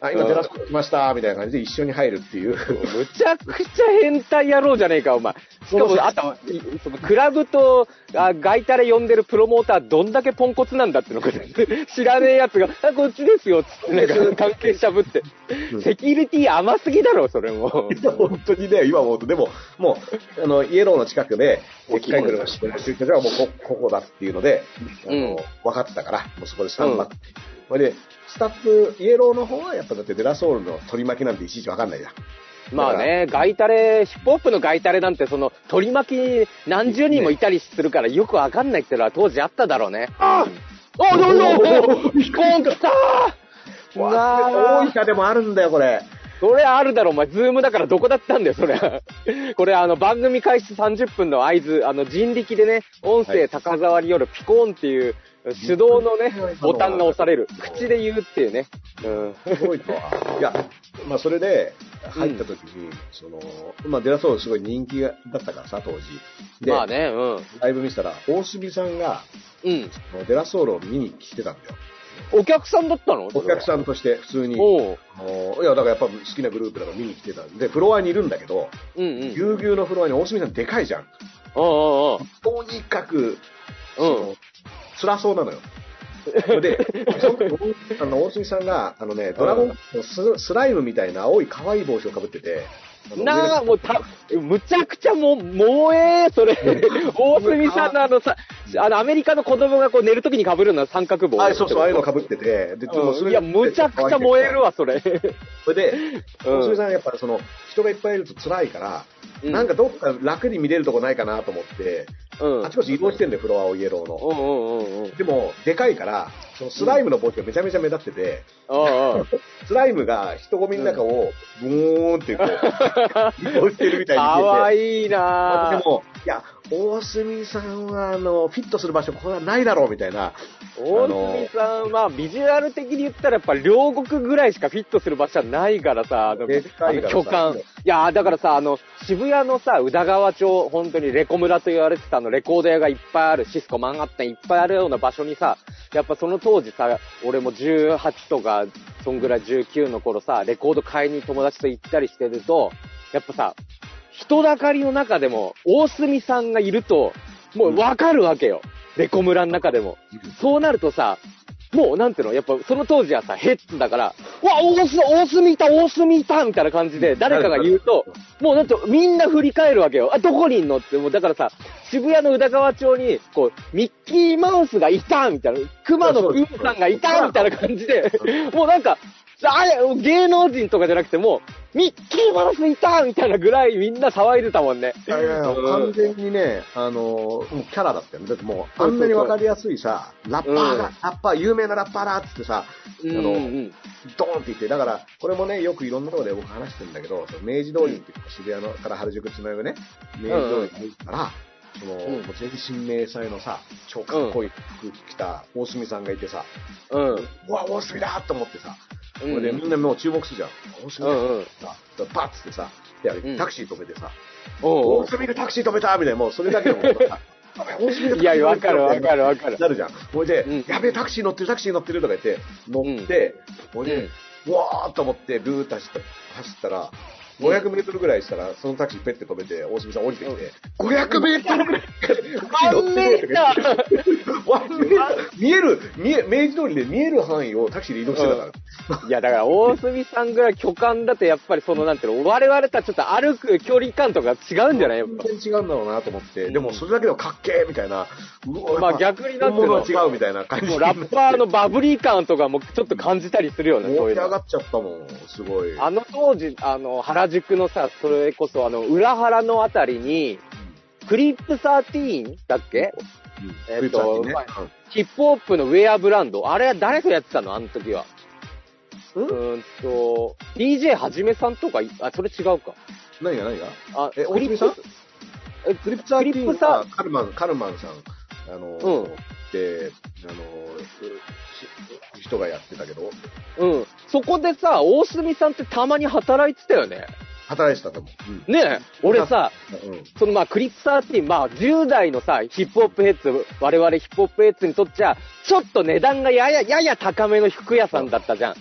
あ、今デラソール来ました、みたいな感じで一緒に入るっていう。 むちゃくちゃ変態野郎じゃねえか、お前。しかも、あと、そのクラブと、あ、ガイタレ呼んでるプロモーター、どんだけポンコツなんだってのか、知らねえやつが、あ、こっちですよ、つって、なんか、関係者ぶって。セキュリティ甘すぎだろ、それも。 本当にね、今思うと、でも、もう、あの、イエローの近くで、機械車してる人はもうこ、ここだっていうので、あの、うん、分かってたから、もうそこでスタンバって。それで、スタッフ、イエローの方はやっぱだってデラソールの取り巻きなんていちいち分かんないじゃん。 まあね、ガイタレ、ヒップホップのガイタレなんてその取り巻き何十人もいたりするからよく分かんないってのは当時あっただろうね。ああどうぞピコーンと来たー大分でもあるんだよ、これ。 それあるだろ、お前。ズームだからどこだったんだよ、それ。これ、あの、番組開始さんじゅっぷんの合図、あの、人力でね、音声高沢によるピコーンっていう、手動のね、ボタンが押される。口で言うっていうね。うん。 すごいとは。いや、まあ、それで、入った時に、うん、その、まあ、デラソールすごい人気だったからさ、当時。 で、まあね、うん。 ライブ見せたら、大隅さんが、うん。デラソールを見に来てたんだよ。 お客さんだったの？ お客さんとして普通に。おいや、だからやっぱ好きなグループだから見に来てたんで、フロアにいるんだけど、うんうん。ぎゅうぎゅうのフロアに大隅さんでかいじゃん。 おうおうおう。 とにかく、その、うん、辛そうなのよ。で、その時、あの、大隅さんが、あのね、ドラゴンのス、スライムみたいな青い可愛い帽子をかぶってて、 なあ、もうた、むちゃくちゃもう、もうええ、それ。大隅さんのあのさ、あの、アメリカの子供がこう寝るときに被るのは三角帽。 あ、そうそう、ああいうの被ってて。 で、うん、いや、むちゃくちゃ燃えるわ、それ。 それで、大隅さんやっぱその、人がいっぱいいると辛いから、うん、なんかどっか楽に見れるとこないかなと思って、うん、あちこち移動してんだよ、フロアをイエローの。うんうんうんうん、でも、でかいから、そのスライムの帽子がめちゃめちゃ目立ってて、うん、スライムが人混みの中を、ブーンってこう、移動してるみたいに見えて。 かわいいなぁ。でも、いや、大隅さんは、あの、フィットする場所、これはないだろう、みたいな。 大隅さんは、ビジュアル的に言ったら、やっぱ両国ぐらいしかフィットする場所はないからさ、あの、巨漢。いや、だからさ、あの、渋谷のさ、宇田川町、本当にレコ村と言われてたあの、レコード屋がいっぱいある、シスコ、マンハッタンいっぱいあるような場所にさ、やっぱその当時さ、俺もじゅうはちとか、そんぐらいじゅうきゅうの頃さ、レコード買いに友達と行ったりしてると、やっぱさ、人だかりの中でも、大隅さんがいると、もうわかるわけよ。うん、レコ村の中でも。うん、そうなるとさ、もうなんていうの、やっぱその当時はさ、ヘッツだから、わ、大隅、大隅いた、大隅いたみたいな感じで、誰かが言うと、もうなんてみんな振り返るわけよ。あ、どこにいんのって、もうだからさ、渋谷の宇田川町に、こう、ミッキーマウスがいたみたいな、熊野プーさんがいたみたいな感じで、もうなんか、あれ、芸能人とかじゃなくても、ミッキーマウスいたみたいなぐらいみんな騒いでたもんね。 いやいや、完全にね、あの、もうキャラだったよね。だってもう、あんなにわかりやすいさ、ラッパーが、うん、ラッパー、有名なラッパーだっつってさ、あの、うんうん、ドーンって言って、だから、これもね、よくいろんなところで僕話してるんだけど、明治通りっていう渋谷のから原宿つなぐね、明治通りに行ったら、その、うん、全身迷彩のさ、超かっこいい服着た大隅さんがいてさ、うん、うわ、大隅だと思ってさ、これでみんなもう注目するじゃん。大隅だってさ、パッつってさ、で、タクシー止めてさ、大隅がタクシー止めたみたいな、もうそれだけのことさ、 いや、わかるわかるわかる。 なるじゃん。ほいで、やべえ、タクシー乗ってる、タクシー乗ってるとか言って、乗って、ほいで、うわーっと思って、ルーッと走ったら、ごひゃくメートルぐらいしたら、そのタクシーペッて止めて、大隅さん降りてきて、ごひゃくメートルぐらいワンメーターワンメーター見える、見え、明治通りで見える範囲をタクシーで移動してたから。 うん、いや、だから大隅さんぐらい巨漢だとやっぱりそのなんていうの、我々とはちょっと歩く距離感とか違うんじゃないやっぱ。 全然違うんだろうなと思って、でもそれだけでもかっけーみたいな。 うわ、まあ逆になんていうの。 本物は違うみたいな感じ。 もうラッパーのバブリー感とかもちょっと感じたりするよね、 そういうの。盛り上がっちゃったもん、すごい。 あの当時、あの、原宿のさ、それこそあの、裏原のあたりに、クリップサーティーンだっけ、うん、えっと、ね、まあ、ヒップホップのウェアブランド。あれは誰とやってたのあの時は。うーんと、ディージェー はじめさんとか、あ、それ違うか。 何が何があ、 え、クリップさんえ、クリップサーティーンはカルマン、カルマンさん、あの、うん、で、あの、人がやってたけど。 うん。そこでさ、大隅さんってたまに働いてたよね。 働いてたと思う。 うん、ねえ、俺さ、うん、そのまあクリップサーティーン、まあじゅう代のさ、ヒップホップヘッズ、我々ヒップホップヘッズにとっちゃ、ちょっと値段がやや、やや高めの服屋さんだったじゃん。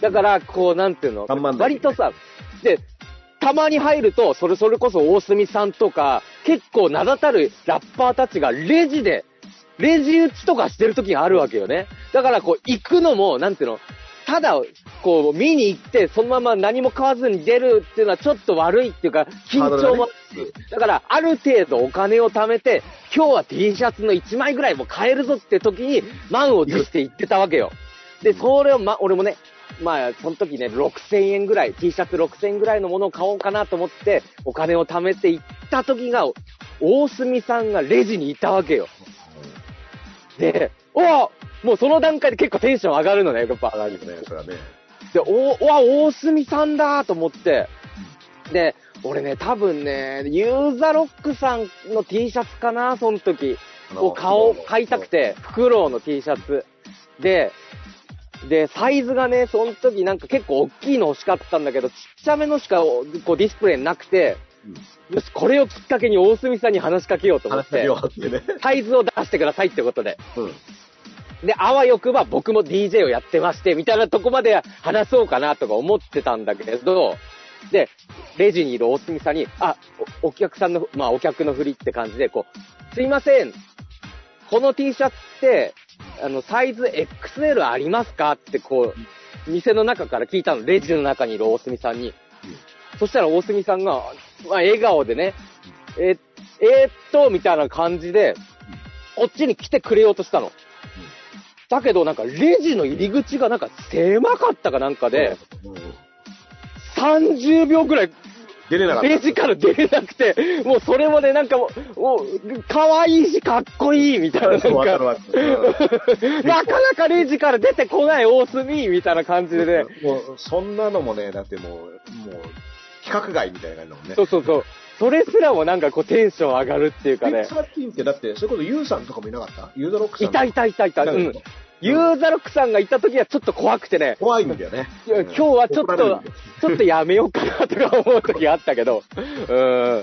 だから、こう、なんていうの、 看板だ割とさ、で、たまに入ると、それ、それこそ大隅さんとか、結構名だたるラッパーたちがレジで、レジ打ちとかしてる時があるわけよね。だから、こう、行くのも、なんていうの、ただ、こう、見に行って、そのまま何も買わずに出るっていうのはちょっと悪いっていうか、緊張もあるし、だから、ある程度お金を貯めて、今日は T シャツのいちまいぐらいも買えるぞって時に、満を持して行ってたわけよ。で、それを、ま、俺もね、まあ、その時ね、ろくせんえんぐらい、T シャツろくせんえんぐらいのものを買おうかなと思って、お金を貯めて行った時が、大隅さんがレジにいたわけよ。で、おわもうその段階で結構テンション上がるのね、やっぱ。 上がるよね、それはね。 で、お、おわ、大隅さんだと思って、で、俺ね、多分ね、ユーザロックさんの T シャツかな、その時。を買おう、買いたくて、フクロウの T シャツ。で、で、サイズがね、その時なんか結構大きいの欲しかったんだけど、ちっちゃめのしかこうディスプレイなくて、よし、これをきっかけに大隅さんに話しかけようと思って、サイズを出してくださいってことで。うん、で、あわよくば僕も ディージェー をやってまして、みたいなとこまで話そうかなとか思ってたんだけど、で、レジにいる大隅さんに、あ、お、お客さんの、まあお客のふりって感じで、こう、すいません、この T シャツって、あの、サイズ エックスエル ありますかってこう、店の中から聞いたの、レジの中にいる大隅さんに。うん、そしたら大隅さんが、まあ、笑顔でね、え、えー、っと、みたいな感じで、こっちに来てくれようとしたの。だけどなんか、レジの入り口がなんか狭かったかなんかで、さんじゅうびょうくらい、 出れなかった。 レジから出れなくて、もうそれまでなんかもう、もう、可愛いしかっこいいみたいな、なんか、なかなかレジから出てこない大隅みたいな感じでね。 もう、そんなのもね、だってもう、もう、規格外みたいな感じだもんね。 そうそうそう。それすらもなんかこうテンション上がるっていうかね。 最近ってだって、それこそユーさんとかもいなかった？ユーザロックさん。 いたいたいたいた。うん。ユーザロックさんがいた時はちょっと怖くてね。 怖いんだよね。 いや、今日はちょっと、ちょっとやめようかなとか思う時あったけど。うん。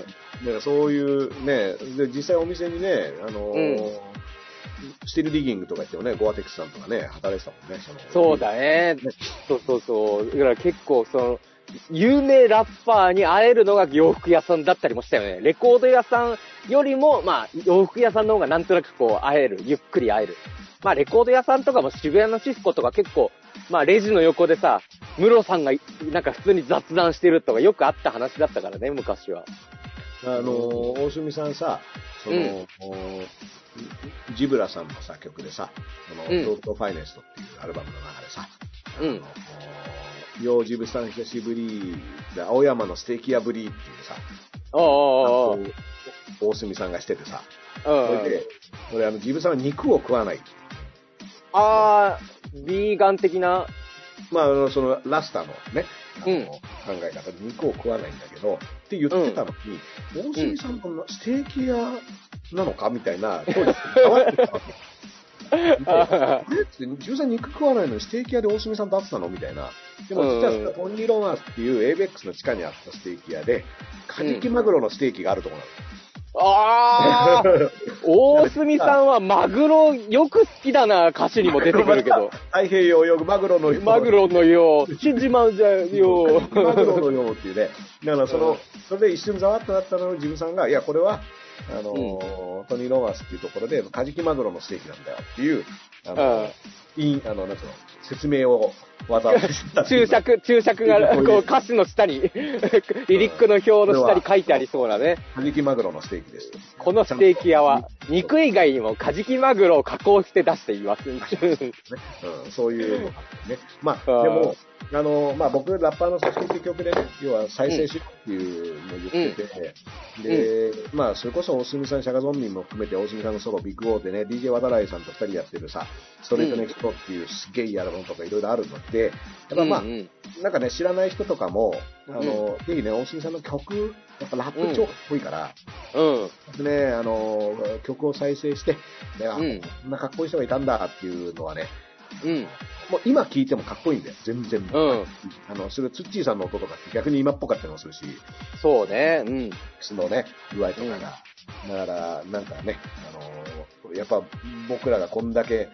だからそういうね、で実際お店にね、あのーうん、スティルディギングとか言ってもね、ゴアテックスさんとかね、働いてたもんね。 そのそうだね。ねそうそうそう。だから結構その、有名ラッパーに会えるのが洋服屋さんだったりもしたよね。レコード屋さんよりも、まあ、洋服屋さんの方がなんとなくこう会える。ゆっくり会える。まあ、レコード屋さんとかも渋谷のシスコとか結構、まあ、レジの横でさ、ムロさんがなんか普通に雑談してるとかよくあった話だったからね、昔は。 あのー、大隅さんさ、その、うん、ジブラさんのさ、曲でさ、その、うん、ロードファイネストっていうアルバムの中でさ、うん。ようジブさん久しぶりで、青山のステーキ屋ぶりっていうさ、 おー大隅さんがしててさ、それで、俺あの、ジブさんは肉を食わない。 あー、ビーガン的な。 まあ、あの、その、ラスタのね、あの、うん、考え方で肉を食わないんだけど、って言ってたのに、うん、大隅さんのステーキ屋なのかみたいな、当時、変わってたわけ。あれって、ジブさん肉食わないのにステーキ屋で大隅さんと会ってたのみたいな。でも、実はトニー・ロマンスっていう エイベックス の地下にあったステーキ屋で、カジキマグロのステーキがあるところなの。 あー大隅さんはマグロよく好きだな、歌詞にも出てくるけど。 太平洋泳ぐマグロのよう。 マグロのよう。死んじまうじゃよ。 マグロのようっていうね。だからその、それで一瞬ざわっとなったのをジムさんが、いや、これは、あのーうん、トニー・ロマンスっていうところで、カジキマグロのステーキなんだよっていう、あの、いい、あの、なんつうの、説明をわざわざした注釈、注釈が、こう、歌詞の下に、リリックの表の下に書いてありそうなね。 カジキマグロのステーキです。 このステーキ屋は、肉以外にもカジキマグロを加工して出しています。ねうん、そういうのがね。まあ、でも、あの、まあ、僕、ラッパーの組織って曲でね、要は再生しろっていうのを言ってて、うん、で、うん、まあ、それこそ大隅さん、シャガゾンビンも含めて大隅さんのソロ、ビッグオーでね、ディージェー 渡来さんと二人やってるさ、ストレートネクストっていうすげえいいアルバムとかいろいろあるので、やっぱまあ、うんうん、なんかね、知らない人とかも、あの、うん、ぜひね、大隅さんの曲、やっぱラップ超かっこいいから、うん。ね、あの、曲を再生して、ね、あ、うん、こんなかっこいい人がいたんだっていうのはね、うん。もう今聴いてもかっこいいんだよ、全然。うん。あの、それツッチーさんの音とかって逆に今っぽかったりもするし。 そうね、うん。 そのね、具合とかが。うん、だから、なんかね、あの、やっぱ僕らがこんだけ、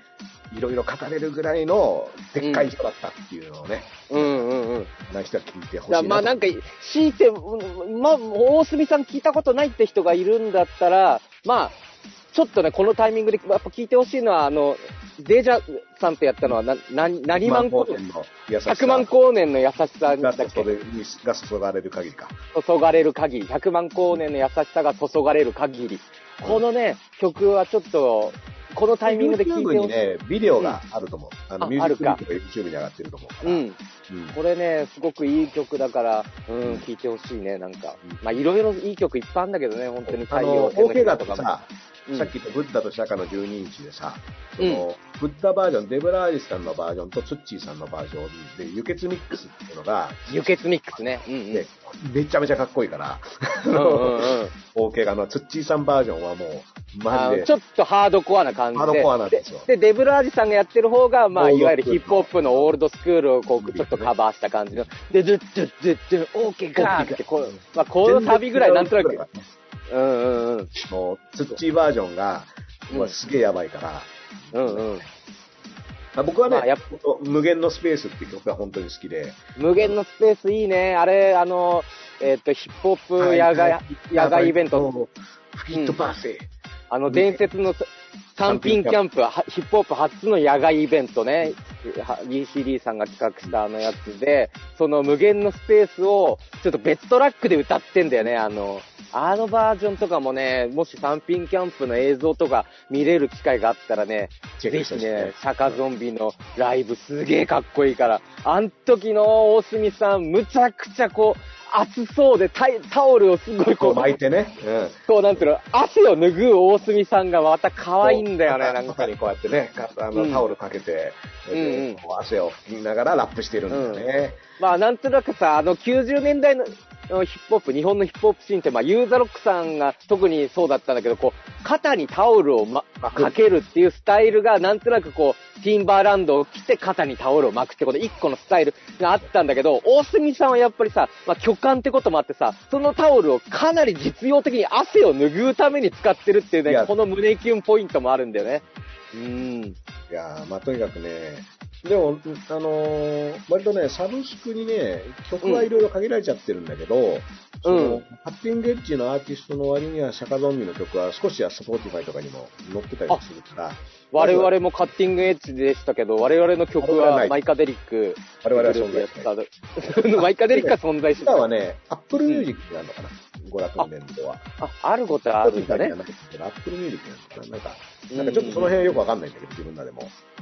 いろいろ語れるぐらいのでっかい人だったっていうのをね、 うんうんうん。 な人は聞いてほしいなと。 まあなんか、強いて、まあ、大隅さん聞いたことないって人がいるんだったら、まあ、ちょっとね、このタイミングでやっぱ聞いてほしいのは、あの、デジャさんってやったのは、な、な、何万光年の優しさ。 ひゃくまん光年の優しさだっけが注がれる限りか。 注がれる限り。ひゃくまん光年の優しさが注がれる限り。このね、曲はちょっと、このタイミングで聴いてほしい。 YouTube にね、ビデオがあると思う。うん、あの、ミュージックビデオが YouTube に上がってると思うから。うん。うん、 これね、すごくいい曲だから、うん、聴いてほしいね、なんか。うん、まあ、いろいろいい曲いっぱいあるんだけどね、本当に太陽の手のひらとかさ、さっき言ったブッダと釈迦のじゅうにインチでさ、その、うん、ブッダバージョン、デブラージスさんのバージョンとツッチーさんのバージョンで、輸血ミックスっていうのが、 輸血ミックスね。うんうん、 でめちゃめちゃかっこいいから、 うんうんうん、 オーケーがのツッチーさんバージョンはもう、マジで。 ちょっとハードコアな感じで。 ハードコアなんですよ。 で、でデブラージさんがやってる方が、まあ、いわゆるヒップホップのオールドスクールをこう、ちょっとカバーした感じの、で、ドゥッドゥッドゥッドゥッ、オーケーガーって、こう、まあ、このサビぐらいなんとなく、うんうんうん。 もう、ツッチーバージョンが、もうすげえやばいから。 うんうん。 まあ、僕はね、まあ、やっぱ無限のスペースっていう曲が本当に好きで。 無限のスペースいいね。あれ、あの、えっ、ー、と、ヒップホップ野外、はい、野外イベント。 フィットパーセー。うん、 あの、伝説の単品キャンプ、ヒップホップ初の野外イベントね。イーシーディー さんが企画したあのやつで、その無限のスペースを、ちょっと別トラックで歌ってんだよね。あの、あのバージョンとかもね、もし単品キャンプの映像とか見れる機会があったらね、ぜひね、釈迦ゾンビのライブすげえかっこいいから、あん時の大隅さん、むちゃくちゃこう、暑そうでタイ、タオルをすごいこう、 巻いてね。 うん。こうなんていうの、汗を拭う大隅さんがまた可愛いんだよね、なんかにこうやってね。 あの、うん、タオルかけて、うんうん、汗を拭きながらラップしてるんだよね。 うん、まあなんとなくさ、あのきゅうじゅうねんだいのヒップホップ、日本のヒップホップシーンって、まあ、ユーザロックさんが特にそうだったんだけど、こう、肩にタオルを、ま、かけるっていうスタイルが、なんとなくこう、ティンバーランドを着て肩にタオルを巻くってこと、一個のスタイルがあったんだけど、大隅さんはやっぱりさ、まあ、巨漢ってこともあってさ、そのタオルをかなり実用的に汗を拭うために使ってるっていうね、この胸キュンポイントもあるんだよね。うん。 いやー、まあ、とにかくね、でも、あのー、割とね、サブスクにね、曲はいろいろ限られちゃってるんだけど、うん、その、カッティングエッジのアーティストの割には、釈迦ゾンビの曲は少しはスポーティファイとかにも載ってたりするから、 我々もカッティングエッジでしたけど、我々の曲はマイカデリック。 我々は存在してない。マイカデリックは存在してない。今はね、アップルミュージックになるのかな、娯楽の年度は。 あ、あることはあるんだね。 アップルミュージックなのかななんか、なんかちょっとその辺よくわかんないんだけど、自分らでも。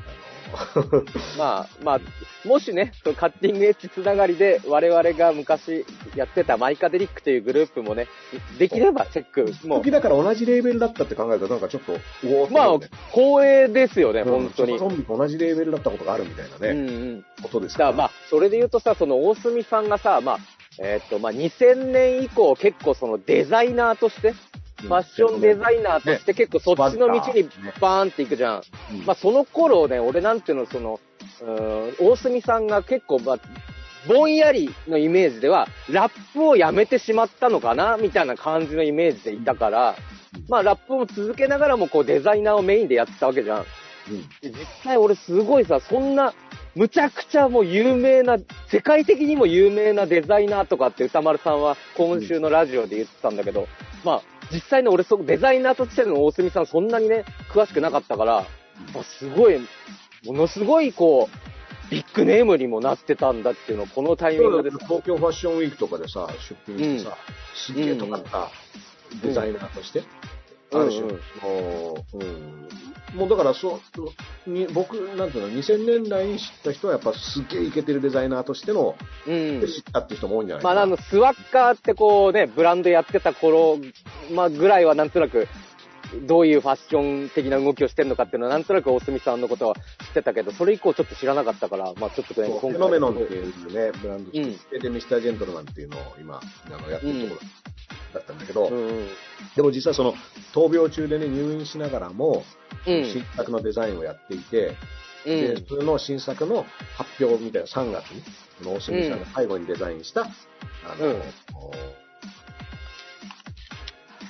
まあ、まあ、もしね、カッティングエッジつながりで、我々が昔やってたマイカデリックというグループもね、できればチェック。 もう。時だから同じレーベルだったって考えると、なんかちょっと、 おまあ、光栄ですよね、うん、本当に。 ゾンビと同じレーベルだったことがあるみたいなね、うんうん、ことですから。だからまあ、それで言うとさ、その大隅さんがさ、まあ、えー、っと、まあ、にせんねん以降結構そのデザイナーとして、ファッションデザイナーとして結構そっちの道にバーンっていくじゃん。うん、まあその頃ね、俺なんていうの、その、うーん、大隅さんが結構、まあ、ぼんやりのイメージでは、ラップをやめてしまったのかなみたいな感じのイメージでいたから、まあラップを続けながらもこうデザイナーをメインでやってたわけじゃん。うん、実際俺すごいさ、そんな、むちゃくちゃもう有名な、世界的にも有名なデザイナーとかって歌丸さんは今週のラジオで言ってたんだけど、まあ、実際に俺そデザイナーとしての大隅さんそんなにね、詳しくなかったから、まあ、すごい、ものすごいこう、ビッグネームにもなってたんだっていうのをこのタイミングで。 東京ファッションウィークとかでさ、出品してさ、うん、すげえ尖ったデザイナーとして、うん、ある種、うんうん、もうだからそうに僕なんていうのにせんねんだいに知った人はやっぱすげえイケてるデザイナーとしての、うん、知ったっていう人も多いんじゃないかな。 まああのスワッカーってこうねブランドやってた頃まあぐらいはなんとなくどういうファッション的な動きをしてるのかっていうのはなんとなく大隅さんのことは知ってたけどそれ以降ちょっと知らなかったからまあちょっとね今回フェノメノンっていうねブランドして、うん、でミスタージェントルマンっていうのを今あのやってるところ。うんだったんだけど、うんうん、でも実はその闘病中でね入院しながらも、うん、新作のデザインをやっていて、うん、でその新作の発表みたいなさんがつにこの大隅さんが最後にデザインした、うん、あの、うん、服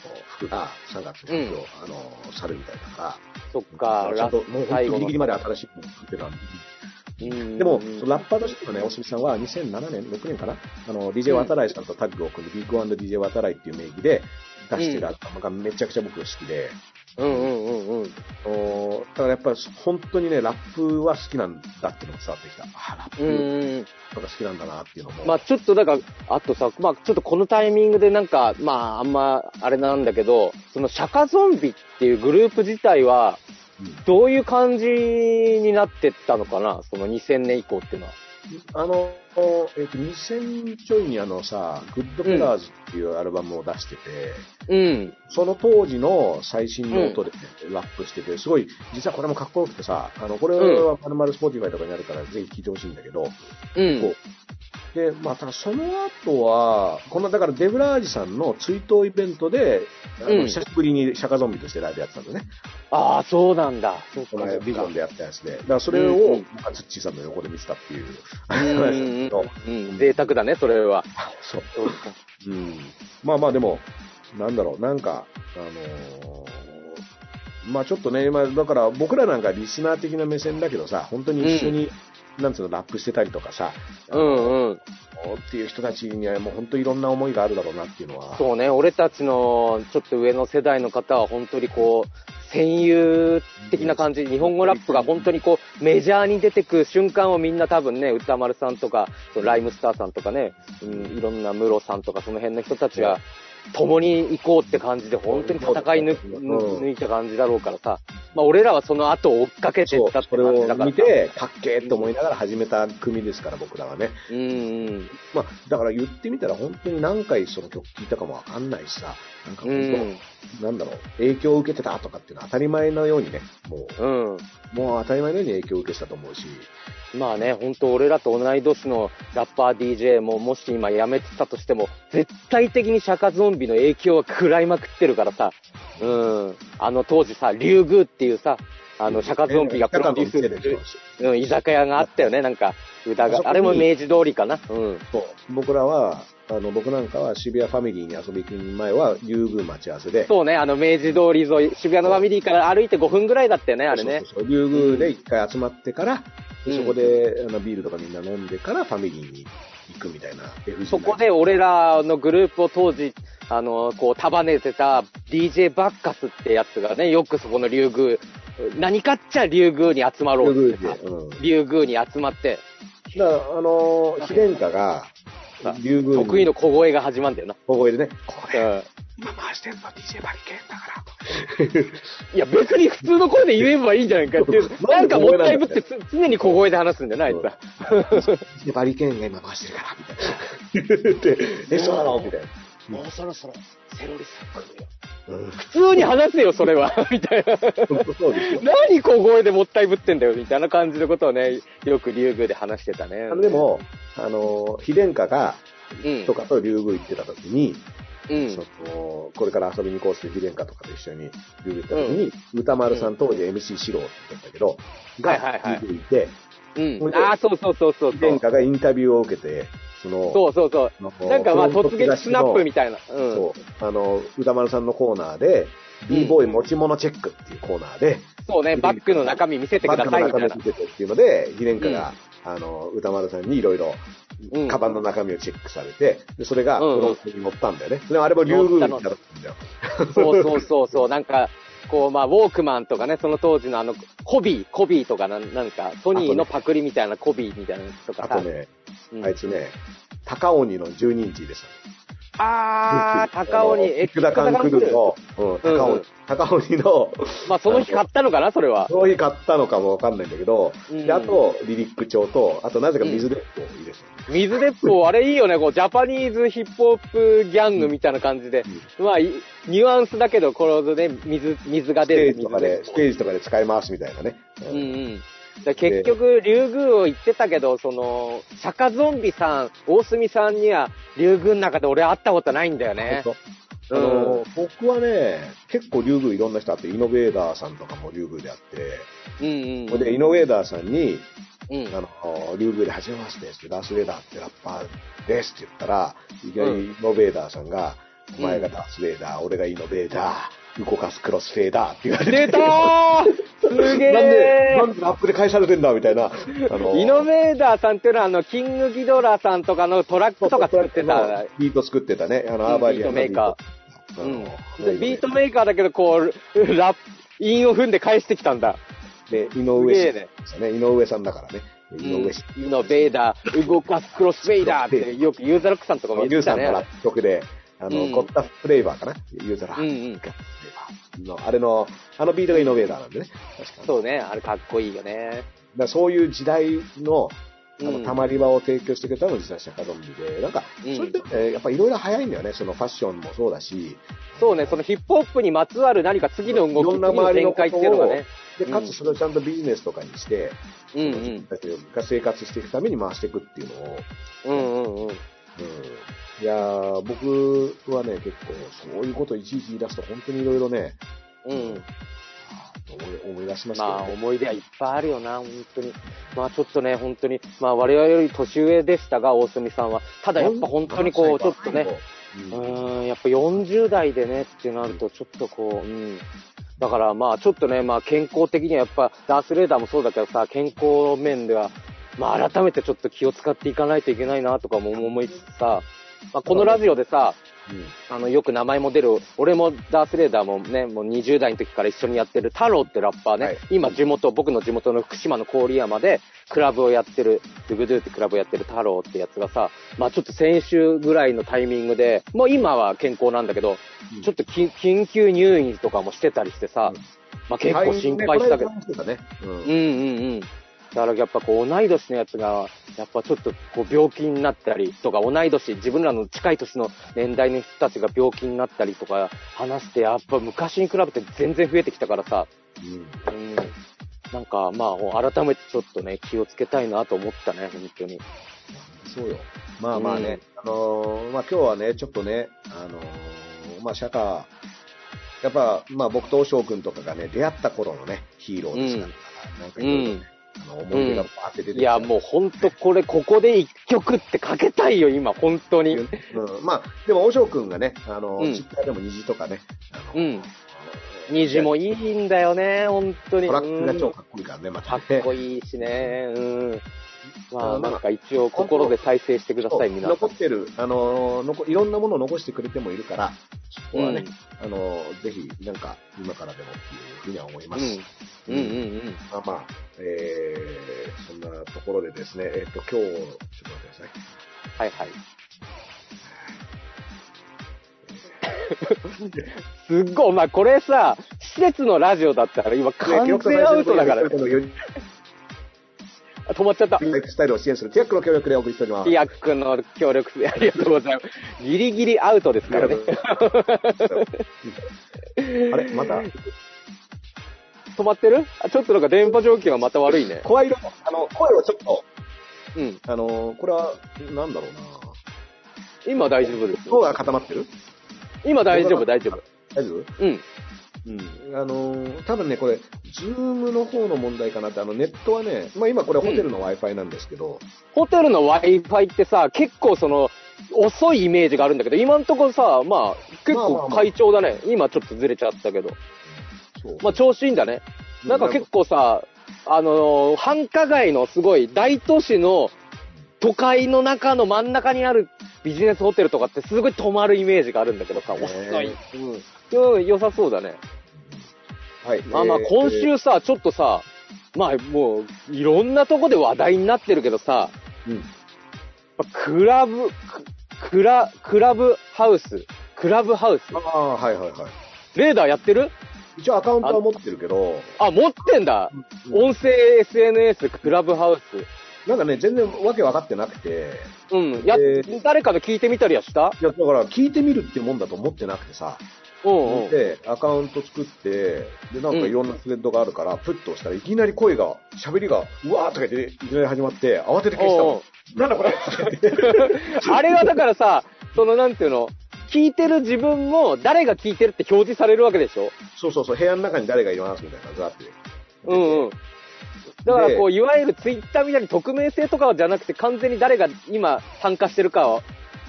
クがさんがつに発表、うん、あの、されるみたいだから。 そっか、 ちゃんと、もう本当ギリギリまで新しいものを作ってたんで。でも、そのラッパーとしてのね、大隅さんはにせんななねん、ろくねんかなあの、ディージェー 渡来さんとタッグを組んで、ビッグワンド ディージェー 渡来っていう名義で出してるアルバムがめちゃくちゃ僕好きで。 うんうんうんうん。 だからやっぱり本当にね、ラップは好きなんだっていうのが伝わってきた。あ、ラップとか好きなんだなっていうのも。 まあちょっとだから、あとさ、まあちょっとこのタイミングでなんか、まああんまあれなんだけど、そのシャカゾンビっていうグループ自体は、どういう感じになってったのかな、そのにせんねん以降っていうのは。 あの、えっと、にせんちょいにあのさ、グッドペラーズっていうアルバムを出してて、 うん。 その当時の最新の音で、ねうん、ラップしてて、すごい、実はこれもかっこよくてさ、あの、これはまるまるスポーティファイとかにあるから、ぜひ聴いてほしいんだけど、 うん。 こうで、まあ、ただその後は、この、だからデブラージさんの追悼イベントで、あの、うん、久しぶりにシャカゾンビとしてライブやってたんだよね。 ああ、そうなんだ。 そうこのビジョンでやったやつで。だからそれを、うん、ツッチーさんの横で見てたっていう話だけど。 うん、贅沢だね、それは。 そう。うん。まあまあでも、なんだろう、なんか、あのー、まあちょっとね、まあだから僕らなんかリスナー的な目線だけどさ、本当に一緒に、うんなんつうの、ラップしてたりとかさ、 うんうん。 っていう人たちにはもう本当いろんな思いがあるだろうなっていうのは。 そうね、俺たちのちょっと上の世代の方は本当にこう、戦友的な感じ、日本語ラップが本当にこう、メジャーに出てく瞬間をみんな多分ね、歌丸さんとか、そのライムスターさんとかね、うん、いろんなムロさんとかその辺の人たちが、共に行こうって感じで、本当に戦い抜、抜いた感じだろうからさ、まあ俺らはその後を追っかけてったって感じだから。 それを見て、かっけーって思いながら始めた組ですから、僕らはね。 うんうん。 まあ、だから言ってみたら本当に何回その曲聴いたかもわかんないしさ、なんか本当、うん、なんだろう、影響を受けてたとかっていうのは当たり前のようにね、もう、うん、もう当たり前のように影響を受けてたと思うし。 まあね、本当俺らと同い年のラッパー ディージェー ももし今辞めてたとしても、絶対的にシャカゾンビの影響は食らいまくってるからさ、うん、あの当時さ、竜宮っていうさ、あの、シャカゾンビがプロデュースする、うん、居酒屋があったよね、なんか、歌が。あれも明治通りかな。うん。 そう。僕らは、あの、僕なんかは渋谷ファミリーに遊びに行く前は、竜宮待ち合わせで。 そうね、あの、明治通り沿い、渋谷のファミリーから歩いてごふんぐらいだったよね、あれね。 そうそうそう。竜宮で一回集まってから、うん、そこで、あの、ビールとかみんな飲んでからファミリーに行くみたいな。 そこで俺らのグループを当時、あの、こう、束ねてた ディージェー バッカスってやつがね、よくそこの竜宮、何かっちゃ竜宮に集まろうって、うん、竜宮に集まって。 だから、あのー、秘伝家が、 竜宮得意の小声が始まるんだよな。 小声でね。これ、今回してんの ディージェー バリケーンだからと。 いや、別に普通の声で言えばいいんじゃないかっていう。なんかもったいぶって常に小声で話すんだよな、あいつは。 ディージェー バリケーンが今回してるから、みたいな。で、え、そうなのみたいな。 もうそろそろ、セロリさん来るよ。うん、普通に話せよ、それは。みたいな。そうですよ。何小声でもったいぶってんだよ、みたいな感じのことをね、よく竜宮で話してたね。 あのでも、あの、秘伝家が、うん、とかと竜宮行ってた時に、うん、そのこれから遊びに行こうって秘伝家とかと一緒に竜宮行った時に、うん、歌丸さん当時 エムシー シローって言ったけど、が、はいはいはい、竜宮行って、 うん、ああ、そうそうそうそう。 秘伝家がインタビューを受けて、その、 そうそうそう。なんかまあ突撃スナップみたいな。 うん、そう。あの、歌丸さんのコーナーで、b ボーイ持ち物チェックっていうコーナーで、 そうね、バッグの中身見せてくださいみたいな。バッグの中身見せてっていうので、秘伝家が、うん、あの、歌丸さんにいろいろ、カバンの中身をチェックされて、でそれがフロントに乗ったんだよね。でもあれも竜宮になったんだよ。 そうそうそうそう。なんか、こう、まあ、ウォークマンとかね、その当時のあの、コビー、コビーとかな、なんか、ソニーのパクリみたいなコビーみたいなやつとかさ。 あとね、うん、あいつね、高鬼のじゅうにインチでした。 あー、高鬼、 エクダカンクルーの、うん、高鬼、高鬼の、 まあ、その日買ったのかな、それは。 その日買ったのかもわかんないんだけど、うん、で、あと、リリック帳と、あと、なぜか水鉄砲を入れてた。 水鉄砲、あれいいよね、こう、ジャパニーズヒップホップギャングみたいな感じで。うん、まあ、ニュアンスだけど、これで水、水が出る。 ステージとかで、ステージとかで使いますみたいなね。 うん、うんうん結局、竜宮を言ってたけど、その、シャカゾンビさん、大隅さんには、竜宮の中で俺会ったことないんだよね。 あの、うん、僕はね、結構竜宮いろんな人あって、イノベーダーさんとかも竜宮であって、うんうんうん、で、イノベーダーさんに、うん、あの、竜宮で初めましてって、ダース・レーダーってラッパーですって言ったら、いきなりイノベーダーさんが、 お前がダースベイダー、俺がイノベーター、動かすクロスフェーダーって言われて。 出たーすげーなんで、なんでラップで返されてんだみたいな。あのイノベーダーさんっていうのは、あの、キングギドラさんとかのトラックとか作ってた。 ビート作ってたね。あの、アーバリアンのビートメーカー。 うんうん。ビートメーカーだけど、こう、ラップ、韻を踏んで返してきたんだ。 で、井上氏ですね。井上さんだからね。井上氏。 イノベーダー、動かすクロスフェイダーってよくユーザーロックさんとかも言ってたね。 ユーザーのラップ曲で、あの、ゴッタフレーバーかなユーザーラップ。 うんうん。 の、あれの、あのビートがイノベーターなんでね。確かに。 そうね、あれかっこいいよね。 だそういう時代の、あの、たまり場を提供してくれたのが実はシャカゾンビで、なんか、それってね、やっぱいろいろ早いんだよね。そのファッションもそうだし。 そうね、そのヒップホップにまつわる何か次の動き、次の展開っていうのがね。 で、かつそれをちゃんとビジネスとかにして、 うんうん。 自分たちが生活していくために回していくっていうのを。 うんうんうん。 うん、いやー、僕はね、結構そういうことをいちいち言い出すと本当にいろいろね、 うん。 思い、思い出しますけど、ね。 まあ思い出はいっぱいあるよな、本当に。まあちょっとね、本当に、まあ我々より年上でしたが、大隅さんは。ただやっぱ本当にこう、ちょっとね、うーん、やっぱよんじゅう代でねってなるとちょっとこう、うん。だからまあちょっとね、まあ健康的にはやっぱ、ダースレーダーもそうだけどさ、健康面では、まあ改めてちょっと気を使っていかないといけないなとかも思いつつさ、まあ、このラジオでさ、うん、あの、よく名前も出る、俺もダースレーダーもね、もうにじゅう代の時から一緒にやってる太郎ってラッパーね、はい、今地元、僕の地元の福島の郡山でクラブをやってる、ドゥグドゥってクラブをやってる太郎ってやつがさ、まあちょっと先週ぐらいのタイミングで、もう今は健康なんだけど、うん、ちょっと緊急入院とかもしてたりしてさ、うん、まあ結構心配したけど。 ね、うん、 うんうんうん。だからやっぱこう同い年のやつが、やっぱちょっとこう病気になったりとか、同い年、自分らの近い年の年代の人たちが病気になったりとか話して、やっぱ昔に比べて全然増えてきたからさ、うん。うん、なんかまあ改めてちょっとね、気をつけたいなと思ったね、本当に。 そうよ。まあまあね、うん、あのー、まあ今日はね、ちょっとね、あのー、まあ釈迦、やっぱ、まあ僕とおしょうくんとかがね、出会った頃のね、ヒーローですから、うん、なんかいろいろ、あの思い出がバーって出てきて、うん、 いや、もうほんとこれ、ここで一曲ってかけたいよ、今、本当に。うん、 まあ、でも、おしょうくんがね、あの、うん、ツイッターでも虹とかね、 あの、うん。虹もいいんだよね、本当に。 トラックが超かっこいいからね、また、 ね。かっこいいしね、うん。まあ、なんか一応心で再生してください、皆さん。 残ってる、あのー、いろんなものを残してくれてもいるから、そこはね、うん、あのー、ぜひ、なんか、今からでもっていうふうには思います。 うん、うん、うんうん。 まあまあ、えー、そんなところでですね、えっと、今日、ちょっと待ってください。 はいはい。すっごい、お前これさ、施設のラジオだったら今完全アウトだから。止まっちゃった。 ライフスタイルを支援するティアックの協力でお送りしております。 ティアックの協力でありがとうございます。ギリギリアウトですからね。 あれまた止まってる？あ、ちょっとなんか電波状況がまた悪いね。 声色、あの、声をちょっと、 うん。 あの、これは、なんだろうな今大丈夫です。 声が固まってる？ 今大丈夫、大丈夫。 大丈夫？ うん。 うん。あのー、多分ね、これ、ズームの方の問題かなって、あの、ネットはね、まあ今これホテルの Wi-Fi なんですけど、うん、 ホテルの Wi-Fi ってさ、結構その、遅いイメージがあるんだけど、今んところさ、まあ、結構快調だね。まあまあまあ、今ちょっとずれちゃったけど。そう。まあ調子いいんだね。なんか結構さ、あのー、繁華街のすごい大都市の都会の中の真ん中にあるビジネスホテルとかってすごい止まるイメージがあるんだけどさ、遅い。うん。良さそうだね。 はい。 まあまあ今週さ、ちょっとさ、まあもういろんなとこで話題になってるけどさ、うん、クラブ、クラ、クラブハウス、クラブハウス。 ああ、はいはいはい。 レーダーやってる？ 一応アカウントは持ってるけど。 あ、持ってんだ、うん、音声 エスエヌエス、クラブハウス。 なんかね、全然わけ分かってなくて。 うん。や、えー、誰かと聞いてみたりはした？ いや、だから聞いてみるっていうもんだと思ってなくてさ。 うんうん、 で、アカウント作って、で、なんかいろんなスレッドがあるから、プッと押したらいきなり声が、喋りが、うわーとか言って、いきなり始まって、慌てて消したの。なんだこれあれはだからさ、そのなんていうの、聞いてる自分も誰が聞いてるって表示されるわけでしょ？ そうそうそう、部屋の中に誰がいますみたいな感じがあって。 うんうん。だからこう、いわゆるツイッターみたいに匿名性とかじゃなくて、完全に誰が今参加してるかを、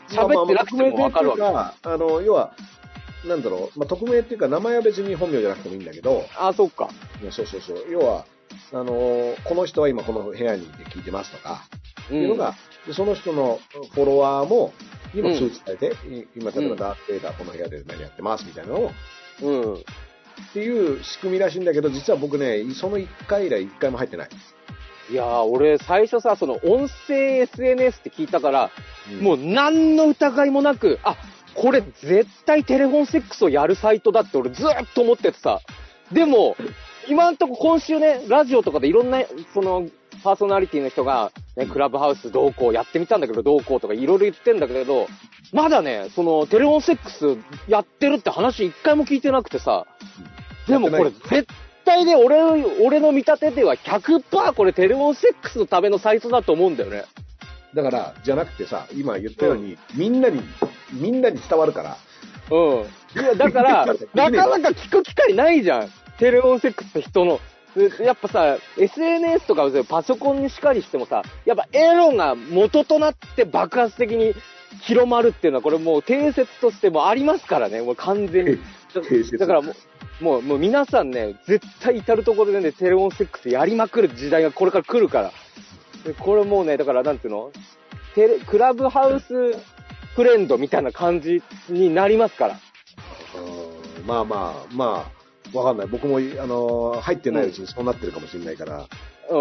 喋ってなくてもわかるわけ。 まあまあ、匿名っていうか、あの、要は、なんだろう、まあ、匿名っていうか、名前は別に本名じゃなくてもいいんだけど、 あ、そっか。 そうそうそう。要は、あの、この人は今この部屋にいて聞いてますとか、っていうのが、でその人のフォロワーも、にも通知されて、うん、今例えばダース・ベイダーこの部屋で何やってますみたいなのを、 うん。 っていう仕組みらしいんだけど、実は僕ね、そのいっかい以来いっかいも入ってない。 いやー、俺、最初さ、その音声 エスエヌエス って聞いたから、うん、もう何の疑いもなく、あ、これ絶対テレフォンセックスをやるサイトだって俺ずーっと思っててさ。でも、今んとこ今週ね、ラジオとかでいろんな、その、パーソナリティの人が、ね、クラブハウスどうこうやってみたんだけど、どうこうとかいろいろ言ってんだけど、まだね、その、テレフォンセックスやってるって話一回も聞いてなくてさ。でもこれ絶対ね、俺、俺の見立てでは ひゃくパーセント これテレフォンセックスのためのサイトだと思うんだよね。 だから、じゃなくてさ、今言ったように、うん、みんなに、みんなに伝わるから。 うん。いや、だから、なかなか聞く機会ないじゃん。テレフォンセックスって人の。やっぱさ、エスエヌエス とかパソコンにしかりしてもさ、やっぱエロが元となって爆発的に広まるっていうのは、これもう定説としてもありますからね、もう完全に。だからもう、もう、もう皆さんね、絶対至るところでね、テレフォンセックスやりまくる時代がこれから来るから。でこれもうね、だからなんていうのテレ、クラブハウスフレンドみたいな感じになりますから。 うん、まあまあ、まあ。わかんない。僕も、あのー、入ってないうちにそうなってるかもしれないから。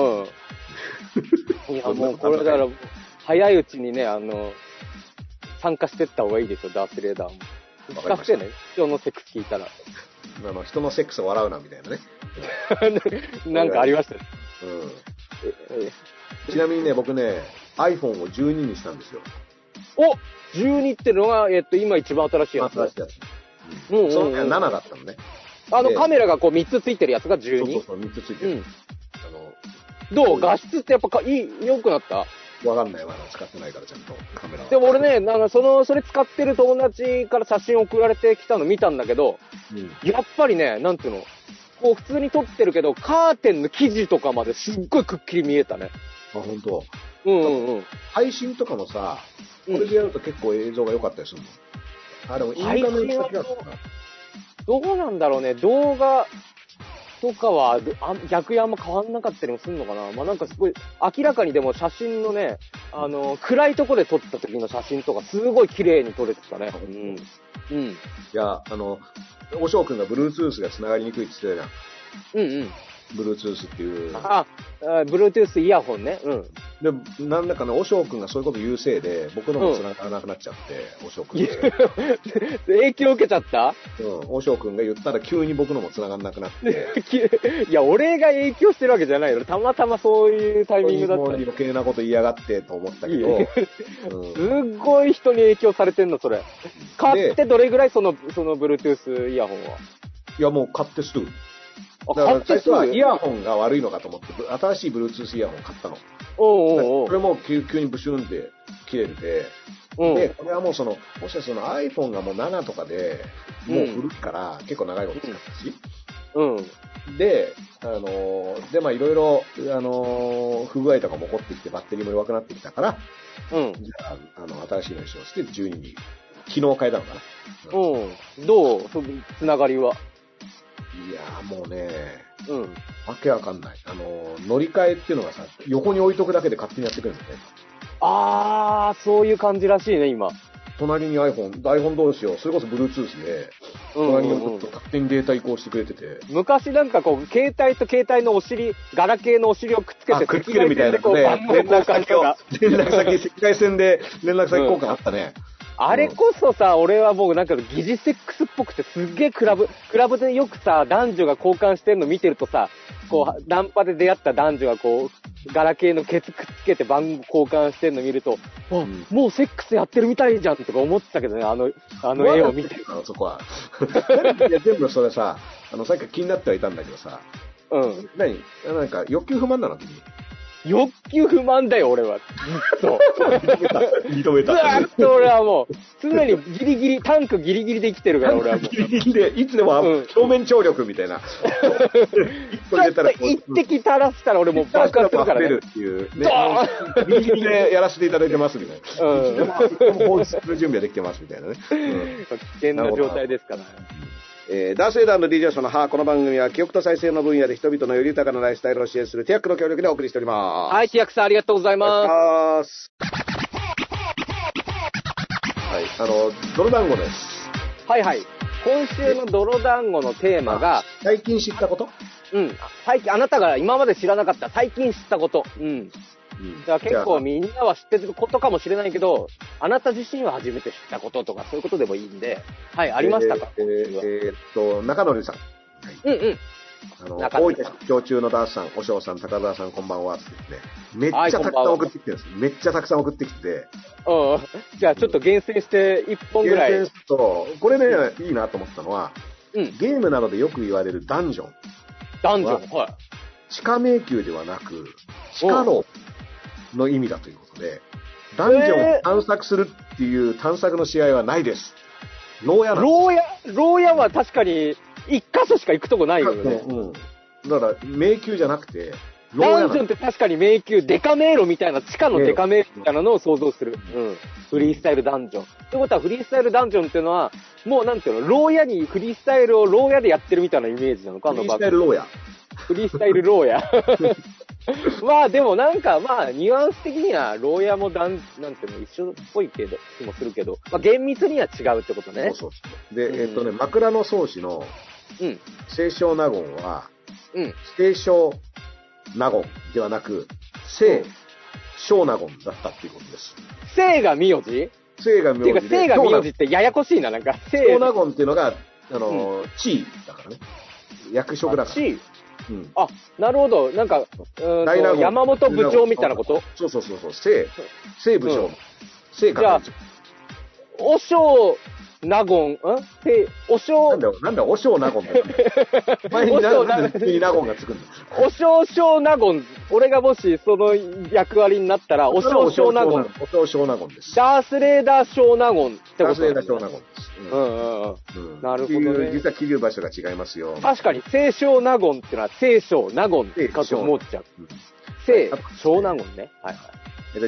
うん。いや、もうこれだから、早いうちにね、あの、参加してった方がいいですよ、ダースレーダーも。聞かせてね、人のセックス聞いたら。 あの、人のセックスを笑うな、みたいなね。 なんかありましたね。 うん。ちなみにね、僕ね、iPhone をじゅうににしたんですよ。 お !じゅうに ってのが、えっと、今一番新しいやつ。 新しいやつ。うん。うん、その時はななだったのね。 あのカメラがこうみっつついてるやつがじゅうに？ そうそうそう、みっつついてる。うん、 あのどう画質ってやっぱかいい、良くなった？ わかんない。まだ使ってないからちゃんとカメラは。 でも俺ね、なんかその、それ使ってる友達から写真送られてきたの見たんだけど、うん、やっぱりね、なんていうの、こう普通に撮ってるけど、カーテンの生地とかまですっごいくっきり見えたね。 あ、ほんと？ うんうんうん。 配信とかもさ、これでやると結構映像が良かったりするの？うん、あ、でもインターネット先だったかな。 どうなんだろうね、動画とかはあ逆にあんま変わんなかったりもするのかな。まあなんかすごい、明らかにでも写真のね、あの、暗いところで撮った時の写真とかすごい綺麗に撮れてたね。うん。うん。 いや、あの、おしょうくんが Bluetooth が繋がりにくいって言ってたじゃん。 うんうん。 Bluetooth っていう。 あ、Bluetooth イヤホンね。うん。 で、なんだかね、おしょうくんがそういうこと言うせいで、僕のも繋がらなくなっちゃって、うん、おしょうくん影響受けちゃった？ うん。おしょうくんが言ったら急に僕のも繋がらなくなって。 いや、俺が影響してるわけじゃないよ。たまたまそういうタイミングだった。 もう余計なこと言いやがってと思ったけど。 うん、すっごい人に影響されてんの、それ。買ってどれぐらいその、その Bluetooth イヤホンは？ いや、もう買ってすぐ。だから最初はイヤホンが悪いのかと思って、新しい Bluetooth イヤホンを買ったの。 おうおうおう。 これも急にブシュンって切れて、うん、で、これはもうその、もしかしたらその iPhone がもうななとかで、もう古いから結構長いこと使ったし、 うん。うん、 で、あのー、で、まあいろいろ、あのー、不具合とかも起こってきてバッテリーも弱くなってきたから、 うん。 じゃあ、あの、新しいのにしようしてじゅうにに、昨日変えたのかな。 うん。どうそつながりは？ いやーもうね、 うん。 わけわかんない。あの、乗り換えっていうのがさ、横に置いとくだけで勝手にやってくれるんだよね。 あー、そういう感じらしいね、今。 隣に iPhone、iPhone 同士を、それこそ Bluetooth で、隣に置くと勝手にデータ移行してくれてて。うんうんうん、 昔なんかこう、携帯と携帯のお尻、ガラケーのお尻をくっつけて、 くっつけるみたいなので、連絡先を、連絡先、赤外線で連絡先交換あったね。うんあれこそさ、俺はもうなんか疑似セックスっぽくてすっげえクラブ、クラブでよくさ、男女が交換してんの見てるとさ、こう、ナンパで出会った男女がこう、ガラケーのケツくっつけて番号交換してんの見ると、あ、うん、もうセックスやってるみたいじゃんとか思ってたけどね、あの、あの絵を見て。 そこは。いや、全部それさ、あの、さっき気になってはいたんだけどさ、 うん。 何なんか欲求不満なの君。 欲求不満だよ、俺は。ずっと。 認めた。 ずーっと俺はもう、常にギリギリ、タンクギリギリで生きてるから、俺はもう。 ギリギリで、いつでも表面張力みたいな。いこれ入れたらちょっと一滴垂らしたら俺もう爆発するからね。 るっていう、ね。ギリギリでやらせていただいてますみたいな。うん。でも放出する準備はできてますみたいなね。うん、 危険な状態ですから。 えー、ダースエイダーの ディージェー ショーのハー、この番組は記憶と再生の分野で人々のより豊かなライフスタイルを支援するティアックの協力でお送りしております。 はい、ティアックさんありがとうございます。 はい、あの、泥団子です。 はいはい。今週の泥団子のテーマが、 最近知ったこと？ うん。最近、あなたが今まで知らなかった最近知ったこと。うん。うん、だから結構みんなは知ってることかもしれないけど、あなた自身は初めて知ったこととかそういうことでもいいんで、はい、ありましたか？ えー、えー、えー、っと、中野さん。 うんうん。 あの、大分出張中のダースさん、おしょうさん、高田さん、こんばんはってですね、めっちゃたくさん送ってきてるんです。めっちゃたくさん送ってきてて。 うん。じゃあちょっと厳選していっぽんぐらい。 厳選すると、これね、いいなと思ったのは、 うん、 ゲームなどでよく言われるダンジョン。 ダンジョン、はい。 地下迷宮ではなく、地下牢の意味だということで、ダンジョンを探索するっていう探索の試合はないです。牢屋なんです。 牢屋、牢屋は確かに一箇所しか行くとこないよね。 うん。だから迷宮じゃなくて、 ダンジョンって確かに迷宮、デカ迷路みたいな、地下のデカ迷路みたいなのを想像する。うん。フリースタイルダンジョン。ってことはフリースタイルダンジョンっていうのは、もうなんていうの、牢屋にフリースタイルを牢屋でやってるみたいなイメージなのか、あのフリースタイル牢屋。 フリースタイル牢屋。まあでもなんかまあニュアンス的には牢屋もダン、なんていうの一緒っぽいけど、気もするけど、まあ厳密には違うってことね。 そうそうそう。で、うん、えっとね、枕草子の、うん。清少納言は、うん。清少納言ではなく、清少納言だったっていうことです。 清が名字？ 清が名字で。 っていうか清が名字ってややこしいな、なんか。 少納言っていうのが、あの、地位だからね。役職だから。 地位？うん、あ、なるほど。なんか、うんと山本部長みたいなこと？ そうそうそうそう。清、清部長。清係長。 じゃあ、お尚納言、ん清、お尚。 なんだよ、なんだよ、お尚納言だよ。前になんで納言がつくんだ。 お尚尚納言。俺がもしその役割になったら、お尚尚納言。 お尚尚納言です。 ダースレーダー尚納言ってことダースレーダー尚納言です。 うんうんうん。なるほどね。 実は切る場所が違いますよ。 確かに、清少納言ってのは、清少納言かと思っちゃう。清少納言ね。はいはい。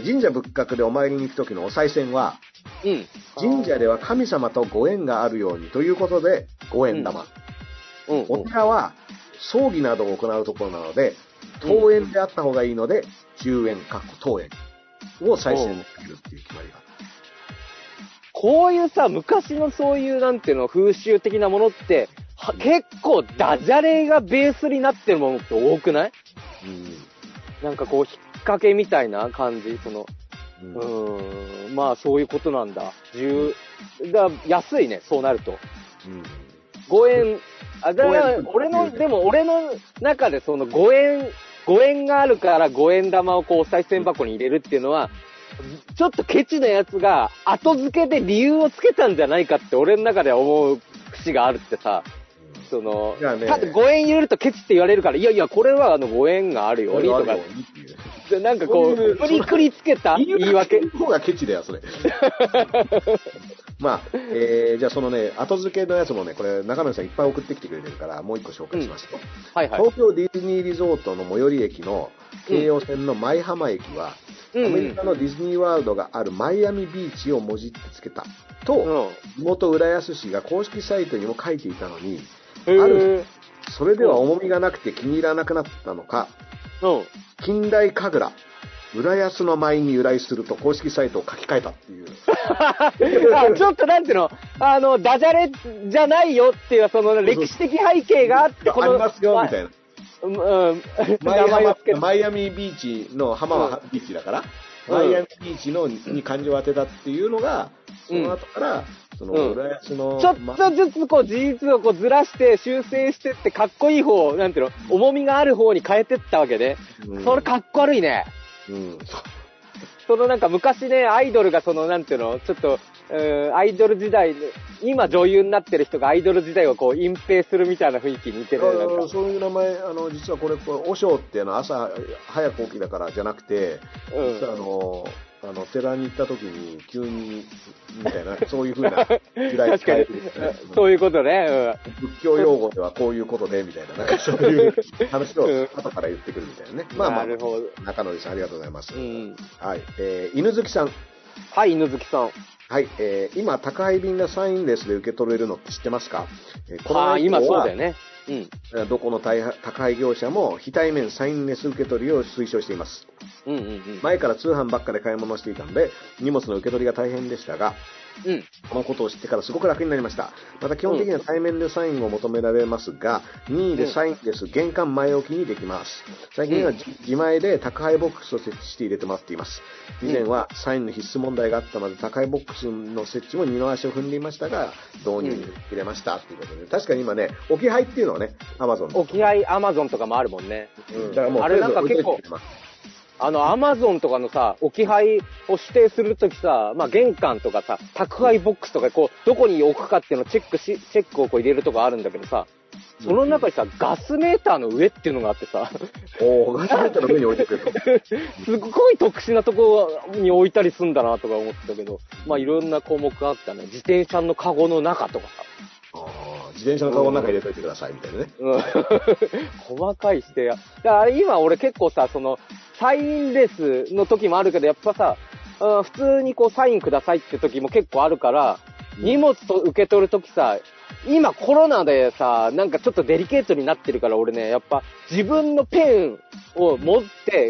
神社仏閣でお参りに行くときのお賽銭は、うん、神社では神様とご縁があるようにということで、ご縁玉。うんうん、お寺は葬儀などを行うところなので、当縁であった方がいいので、じゅうえん、かっこ当縁を賽銭にかけるっていう決まりが。 こういうさ、昔のそういうなんていうの、風習的なものって、は結構ダジャレがベースになってるものって多くない？うん、なんかこう、引っ掛けみたいな感じ、その、うん、うーんまあそういうことなんだ。十、だ安いね、そうなると。うん、ごえん、あ、だから俺の、でも俺の中でそのごえん、ごえんがあるからごえん玉をこうお賽銭箱に入れるっていうのは、ちょっとケチなやつが後付けで理由をつけたんじゃないかって俺の中では思う節があるってさ、その、ね、ただごえん入れるとケチって言われるから、いやいや、これはあのごえんがあるようにとか。なんかこう、くりくりつけた言い訳。 の方がケチだよ、それ。まあ、えー、じゃあそのね、後付けのやつもね、これ、中野さんいっぱい送ってきてくれてるから、もう一個紹介しますと。うんはいはい、東京ディズニーリゾートの最寄り駅の京葉線の舞浜駅は、うん、アメリカのディズニーワールドがあるマイアミビーチをもじってつけた。と、うん、地元浦安市が公式サイトにも書いていたのに、ある日、それでは重みがなくて気に入らなくなったのか、うん、近代神楽、浦安の舞に由来すると公式サイトを書き換えたっていう。 あちょっとなんていうの、あの、ダジャレじゃないよっていう、その歴史的背景があって、 この。ありますよ、みたいな。 うん、 マイアミ、マイアミビーチの浜はビーチだから、うん、マイアミビーチのに漢字を当てたっていうのが、その後から、その浦安の、うん、 ちょっとずつこう事実をこうずらして修正してってかっこいい方、なんていうの、重みがある方に変えてったわけで、うん、それかっこ悪いね。うん。そのなんか昔ね、アイドルがそのなんていうの、ちょっと、うん、アイドル時代、今女優になってる人がアイドル時代をこう隠蔽するみたいな雰囲気に似てるね。なんかそういう名前、あの、実はこれ、これ、おしょうっていうのは朝早く起きだからじゃなくて、うん、実はあの、 あの、寺に行った時に、急に、みたいな、そういう風な由来確かに、そういうことね。 うん、仏教用語ではこういうことで、みたいな、なんかそういう話を後から言ってくるみたいなね。まあまあ、なるほど。中野さんありがとうございます。うん、はい。えー、犬好きさん。 はい、犬好きさん。 はい、えー、今、宅配便がサインレスで受け取れるのって知ってますか？えー、 このあ、今そうだよね。 うん。どこの宅配業者も非対面サインレス受け取りを推奨しています。 うんうんうん、 前から通販ばっかで買い物していたので、荷物の受け取りが大変でしたが、 うん、 このことを知ってからすごく楽になりました。また基本的には対面でサインを求められますが、任意でサインレス玄関前置きにできます。最近は自前で宅配ボックスを設置して入れてもらっています。以前はサインの必須問題があったので、宅配ボックスの設置も二の足を踏んでいましたが、導入に入れましたということで、確かに今ね、置き配っていうのはね、アマゾン。 置き配アマゾンとかもあるもんね。 うん、だからもうあれなんか結構、あの、アマゾンとかのさ、置き配を指定するときさ、まあ、玄関とかさ、宅配ボックスとか、こう、どこに置くかっていうのをチェックし、チェックをこう入れるとこあるんだけどさ、その中にさ、ガスメーターの上っていうのがあってさ、 おー、ガスメーターの上に置いてくると。すごい特殊なとこに置いたりすんだなとか思ってたけど、まあ、いろんな項目があったね。自転車のカゴの中とかさ。 あ、自転車のカゴの中に入れといてくださいみたいなね。 うん、細かい指定が。だから今俺結構さ、その、サインレスの時もあるけど、やっぱさ、うん、普通にこうサインくださいって時も結構あるから、荷物と受け取る時さ、今コロナでさ、なんかちょっとデリケートになってるから俺ね、やっぱ自分のペンを持って、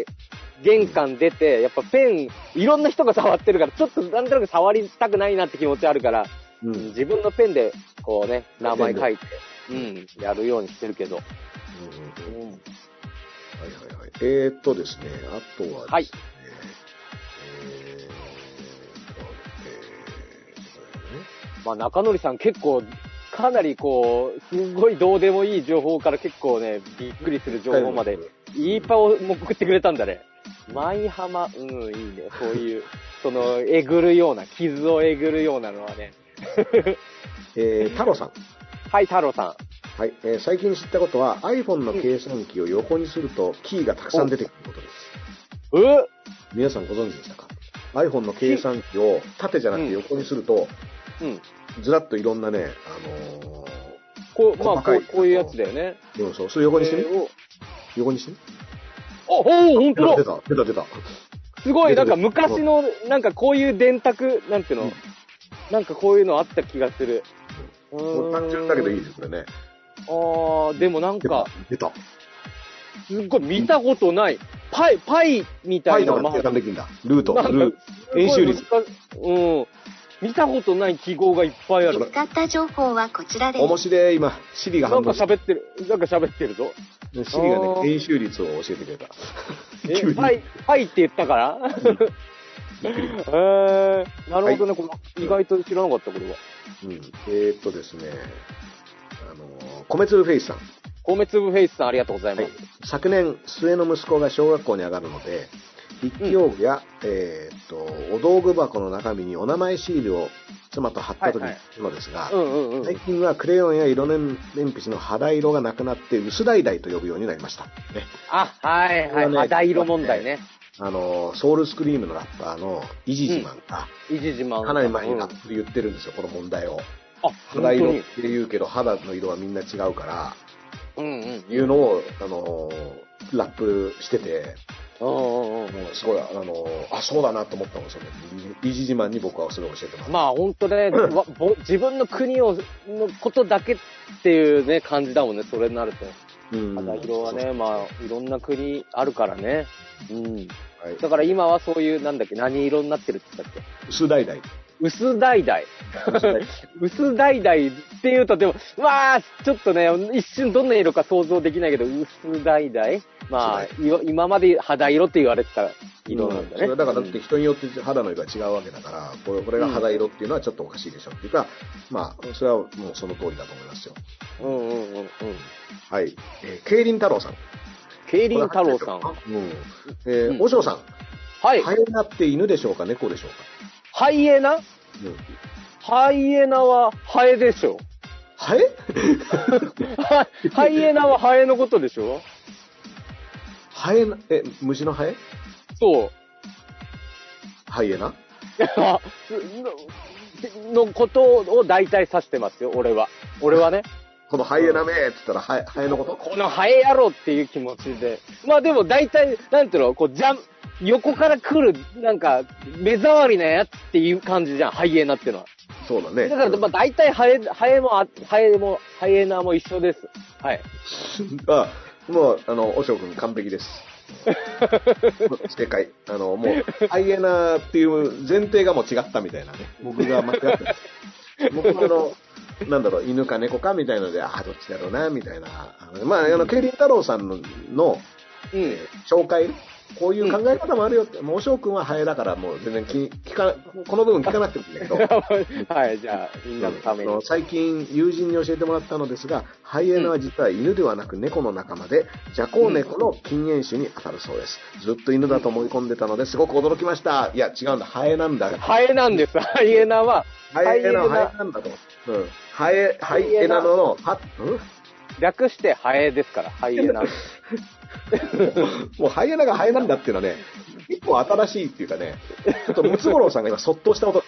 玄関出て、やっぱペン、いろんな人が触ってるから、ちょっとなんとなく触りたくないなって気持ちあるから、うん、自分のペンで、こうね、名前書いて、うん、やるようにしてるけど。うんうんうん、 はいはいはい。えーっとですね、あとはですね、はい、えーっと、 えー、まあ中則さん結構、かなりこう、すごいどうでもいい情報から結構ね、びっくりする情報まで、いっぱい送ってくれたんだね。舞浜、うん、いいね。そういう、その、えぐるような、傷をえぐるようなのはね。 えー、太郎さん。 はい、太郎さん。 はい、えー、最近知ったことは iPhone の計算機を横にするとキーがたくさん出てくることです。 え？ 皆さんご存知でしたか？ iPhone の計算機を縦じゃなくて横にすると、うん、ずらっといろんなね、あのー、 こう、まあこう、こういうやつだよね。 うん、そう、それ横にしてみ、えー、横にしてみ。 あ、おー、ほんとだ。 出た、出た、出た。 すごい、なんか昔の、なんかこういう電卓、なんていうの、うん、なんかこういうのあった気がする。 うん、単純だけどいいですこれね。 あー、でもなんか、 出た。 すっごい見たことない。パイ、パイみたいな。 パイの計算できるんだ。ルート、ルー演習率。 うん。見たことない記号がいっぱいある。 見つかった情報はこちらです。 面白い、今、シリが反応してなんか喋ってる、なんか喋ってるぞ。 シリがね、演習率を教えてくれた。 え、パイ、パイって言ったから、うん、えー、なるほどね、はい、これ意外と知らなかった、これは。 うん。えー、っとですね、あの、米粒フェイスさん。 米粒フェイスさん、ありがとうございます。はい、 昨年、末の息子が小学校に上がるので、筆記用具や、うん、えー、っと、お道具箱の中身にお名前シールを妻と貼った時のですが、最近はクレヨンや色鉛筆の肌色がなくなって薄橙と呼ぶようになりました。ね、 あ、はいはい、ね、肌色問題ね。 あの、ソウルスクリームのラッパーのイジジマンが、 うん、イジジマンかなり前にラップで言ってるんですよ、この問題を。あ、肌色って言うけど、肌の色はみんな違うから、うんうん、いうのを、あの、ラップしてて、すごい、あの、あ、そうだなと思ったんですよね。イジジマンに僕はそれを教えてます。 まあ、ほんとね、自分の国を、のことだけっていうね、感じだもんね、それになると。うん、肌色はね、そうそうそう、まあ、いろんな国あるからね。うん。はい、だから今はそういう、なんだっけ、何色になってるって言ったっけ？ 薄橙。 薄橙。薄橙って言うと、でも、わー、ちょっとね、一瞬どんな色か想像できないけど、薄橙？まあ、今まで肌色って言われてた色なんだね。 うん、だからだって人によって肌の色が違うわけだから、これ、これが肌色っていうのはちょっとおかしいでしょっていうか、うん、まあ、それはもうその通りだと思いますよ。 うんうんうんうん。 はい。えー、競輪太郎さん。 競輪太郎さん。 うん。えー、おしょうさん。 はい。 ハイエナって犬でしょうか、猫でしょうか。 ハイエナ？うん。ハイエナはハエでしょ。 ハエ？ ハイエナはハエのことでしょ？ ハエな、え、虫のハエ？ そう。 ハイエナのことを大体指してますよ、俺は。俺はね。 このハイエナめーって言ったら、ハエ、ハエのことこのハエ野郎っていう気持ちで。まあでも大体、なんていうの、こう、ジャン、横から来る、なんか、目障りなやつっていう感じじゃん、ハイエナっていうのは。 そうだね。 だから、まあ大体ハエ、ハエも、ハエも、ハイエナも一緒です。はい。 あ、もう、あの、おしょうくん完璧です。正解。あの、もう、ハイエナっていう前提がもう違ったみたいなね。僕が間違ってます。僕はあの、なんだろう、犬か猫かみたいので、ああ、どっちだろうな、みたいな。まあ、あの、ケイリン太郎さんの、のうん、 紹介、こういう考え方もあるよって、もう、おしょうくんはハエだからもう全然聞聞か、この部分聞かなくてもいいんだけど。 はい、じゃあ、みんなのために。 最近、友人に教えてもらったのですが、ハイエナは実は犬ではなく猫の仲間で、ジャコウネコの禁煙種に当たるそうです。ずっと犬だと思い込んでたのですごく驚きました。いや、違うんだ、ハエなんだ。 ハエなんです、ハイエナは。 ハイエナはハエなんだと。うん。ハエ、ハイエナのの、は、うん略してハエですから、ハイエナ。 もうハイエナがハエなんだっていうのはね、結構新しいっていうかね、ちょっとムツゴロウさんが今そっとした音。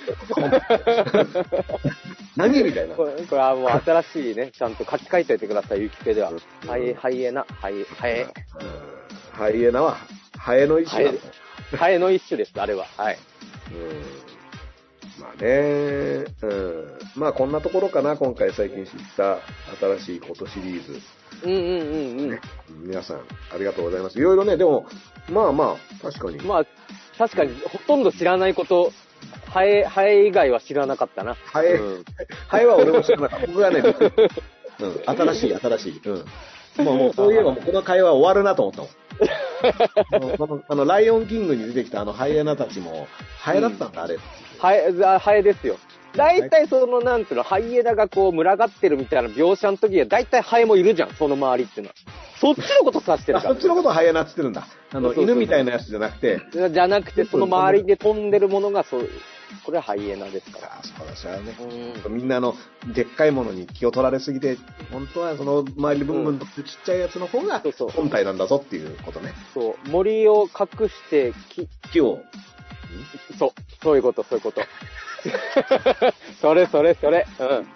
何みたいな。 これ、これはもう新しいね、ちゃんと書き換えておいてください、ユキペでは。ハイ、ハイエナ、ハイ、ハエ。 ハイエナは、ハエの一種だと。 ハエの一種です、あれは。はい。 うんまあね、うん。まあこんなところかな、今回最近知った新しいことシリーズ。 うんうんうんうん。 ね、皆さん、ありがとうございます。いろいろね、でも、まあまあ、確かに。 まあ、確かに、ほとんど知らないこと、ハエ、ハエ以外は知らなかったな。 ハエ、うん、ハエは俺も知らなかった。僕はね、うん、新しい、新しい。うん。もう、もうそういえばもうこの会話終わるなと思ったもん。このあの、ライオンキングに出てきたあのハイエナたちも、ハエだったんだ、うん、あれ。 ハエ、ハエですよ。大体その、なんていうの、ハイエナがこう、群がってるみたいな描写の時は、大体ハエもいるじゃん、その周りっていうのは。そっちのこと指してるから、 ね。そっちのことをハイエナって言ってるんだ。あの、そうそうそう、犬みたいなやつじゃなくて。 じゃなくて、その周りで飛んでるものが、そう、これはハイエナですから。 ああ、そうですよね。うん、みんなあの、でっかいものに気を取られすぎて、本当はその周りの部分とちっちゃいやつの方が本体なんだぞっていうことね。 そう、森を隠して木、 木を。 そう、そういうこと、そういうこと。それそれそれ。うん。はい、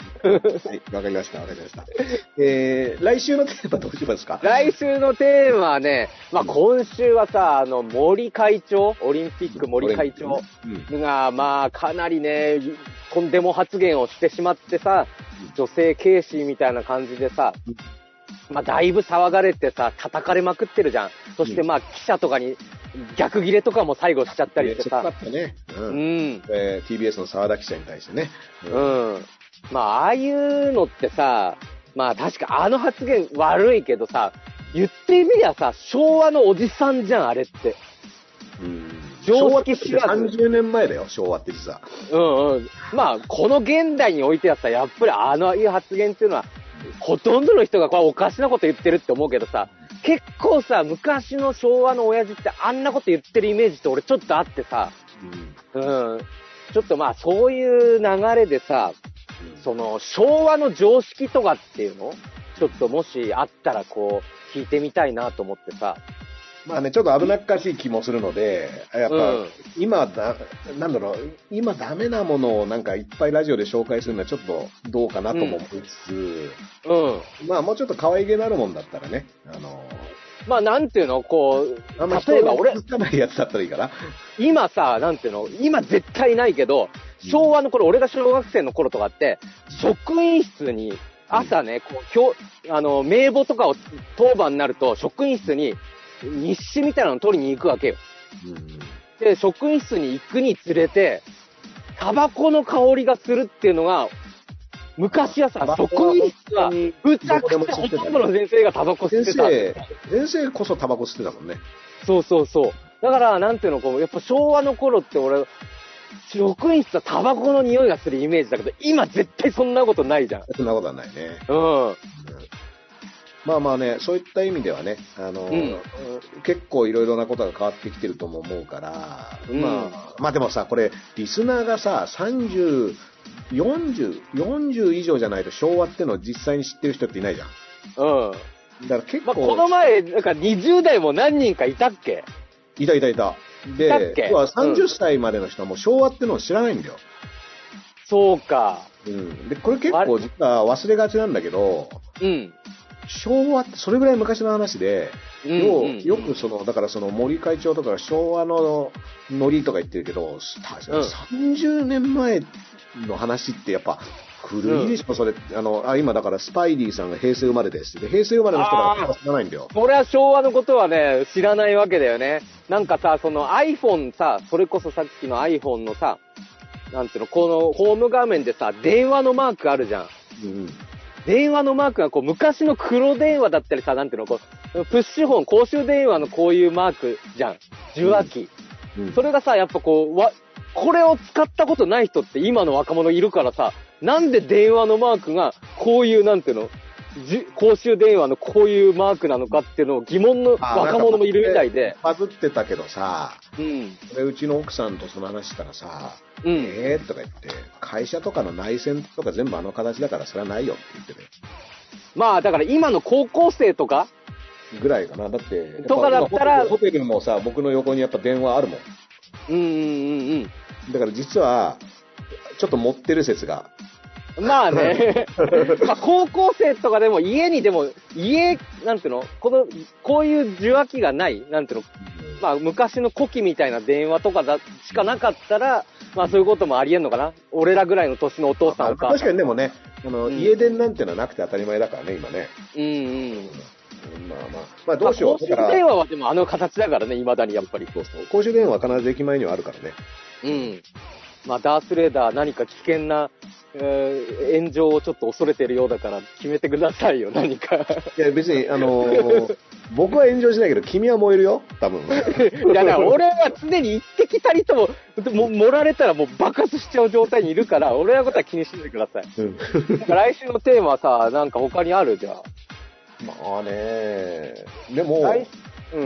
わかりました、わかりました。えー、来週のテーマどうしますか？ 来週のテーマはね、まあ今週はさ、あの、森会長、オリンピック森会長が、まあかなりね、とんでも発言をしてしまってさ、女性軽視みたいな感じでさ、まあだいぶ騒がれてさ、叩かれまくってるじゃん。そしてまあ記者とかに、逆切れとかも最後しちゃったりしてさ。 かったね。うん。うん、えー、ティービーエス の沢田記者に対してね。 うん。うん、まあ、ああいうのってさ、まあ確かあの発言悪いけどさ、言ってみりゃさ、昭和のおじさんじゃん、あれって。 うん。常識知らず。さんじゅうねんまえだよ、昭和って実は。 うんうん。まあ、この現代においてはさ、やっぱりあのいう発言っていうのは、ほとんどの人がこれおかしなこと言ってるって思うけどさ、結構さ、昔の昭和の親父ってあんなこと言ってるイメージって俺ちょっとあってさ、うん。うん、ちょっとまあそういう流れでさ、うん、その昭和の常識とかっていうのちょっともしあったらこう聞いてみたいなと思ってさ。 まあね、ちょっと危なっかしい気もするので、やっぱ、うん、今だ、なんだろう、今ダメなものをなんかいっぱいラジオで紹介するのはちょっとどうかなとも思いつつ、うん。まあもうちょっと可愛げのあるもんだったらね、あのまあなんていうの、こう、 あんま例えば俺、つかないやつだったらいいかな。 今さ、なんていうの、今絶対ないけど、昭和の頃、うん、俺が小学生の頃とかって、職員室に、朝ね、こう、今日、あの、名簿とかを当番になると、職員室に、日誌みたいなの取りに行くわけよ。うん、で、職員室に行くにつれて、タバコの香りがするっていうのが、昔はさ、職員室は、むちゃくちゃほとんどの先生がタバコ吸ってた。 先生、先生こそタバコ吸ってたもんね。 そうそうそう。だから、なんていうの、こう、やっぱ昭和の頃って俺、職員室はタバコの匂いがするイメージだけど、今絶対そんなことないじゃん。 そんなことはないね。 うん。うん、 まあまあね、そういった意味ではね、あの、うん、結構いろいろなことが変わってきてるとも思うから、うん、まあ、まあでもさ、これ、リスナーがさ、さんじゅう、よんじゅう、よんじゅう以上じゃないと昭和ってのを実際に知ってる人っていないじゃん。 うん。 だから結構。 まあ、この前、なんかにじゅう代も何人かいたっけ？ いたいたいた。 で、 だっけ要はさんじゅっさいまでの人はもう昭和ってのを知らないんだよ。 そうか。 うん。で、これ結構実は忘れがちなんだけど、 うん。 昭和ってそれぐらい昔の話で、 うんうんうん、 よくその、だからその森会長とかが昭和のノリとか言ってるけど、さんじゅうねんまえの話ってやっぱ古いでしょ、うん、それ。あの、あ、今だからスパイディさんが平成生まれですって。平成生まれの人が知らないんだよ。 俺は昭和のことはね、知らないわけだよね。なんかさ、その iPhone さ、それこそさっきの iPhone のさ、なんていうの、このホーム画面でさ、電話のマークあるじゃん。うん。電話のマークがこう昔の黒電話だったりさ、なんていうの、こう、プッシュホン、公衆電話のこういうマークじゃん。受話器。うんうん、それがさ、やっぱこう、わ、これを使ったことない人って今の若者いるからさ、なんで電話のマークがこういう、なんていうの、公衆電話のこういうマークなのかっていうのを疑問の若者もいるみたいで。 バズってたけどさ、 うん。 それうちの奥さんとその話したらさ、うん、えーとか言って、会社とかの内線とか全部あの形だからそれはないよって言ってて。 まあだから今の高校生とかぐらいかな。だって、 とかだったら、 ホテルもさ、僕の横にやっぱ電話あるもん。 うんうんうんうん。 だから実は、ちょっと持ってる説が。 まあね。まあ高校生とかでも家にでも、家、なんていうのこの、こういう受話器がない、なんていうのまあ昔の古希みたいな電話とかだしかなかったら、まあそういうこともありえんのかな俺らぐらいの年のお父さんお母さん。 確かにでもね、あの、うん、家電なんてのはなくて当たり前だからね、今ね。 うんうん。 まあまあ、まあどうしよう。 公衆電話はでもあの形だからね、未だにやっぱり。 そうそう。公衆電話は必ず駅前にはあるからね。 うん。まあダースレーダー何か危険な、えー、炎上をちょっと恐れてるようだから決めてくださいよ、何か。 いや別に、あのー、僕は炎上しないけど、君は燃えるよ、多分。 いや、だから俺は常に一滴たりとも、も盛られたらもう爆発しちゃう状態にいるから、俺のことは気にしないでください。うん、来週のテーマはさ、なんか他にあるじゃん。 まあねでも、 うん。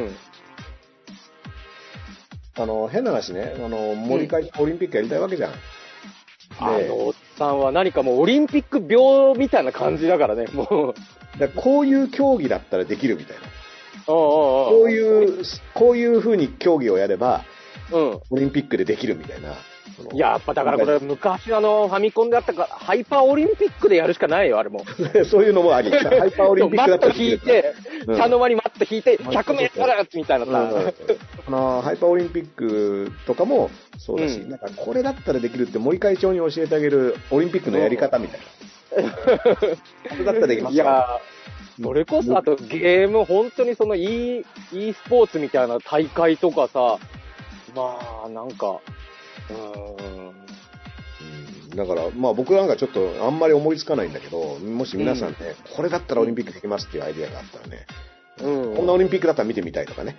あの、変な話ね、あの、森会長オリンピックやりたいわけじゃん。 あのおっさんは何かもうオリンピック病みたいな感じだからね、もう。だこういう競技だったらできるみたいな。 おうおうおうこういう、こういう風に競技をやれば、 うん。 オリンピックでできるみたいな。 いや、やっぱだからこれ昔あのファミコンであったから、ハイパーオリンピックでやるしかないよ、あれも。 そういうのもあり。ハイパーオリンピックだったら。 マット引いて、うん、茶の間にマット引いて、ひゃくメートルみたいなさ、うんうん。 あの、ハイパーオリンピックとかもそうだし、うん、なんかこれだったらできるって森会長に教えてあげるオリンピックのやり方みたいな。これだったらできますよ。 いやそれこそあとゲーム、本当にその e, e スポーツみたいな大会とかさ、まあなんか、うーんだから、まあ僕なんかちょっとあんまり思いつかないんだけど、もし皆さんね、うん、これだったらオリンピックできますっていうアイディアがあったらね、うん、こんなオリンピックだったら見てみたいとかね。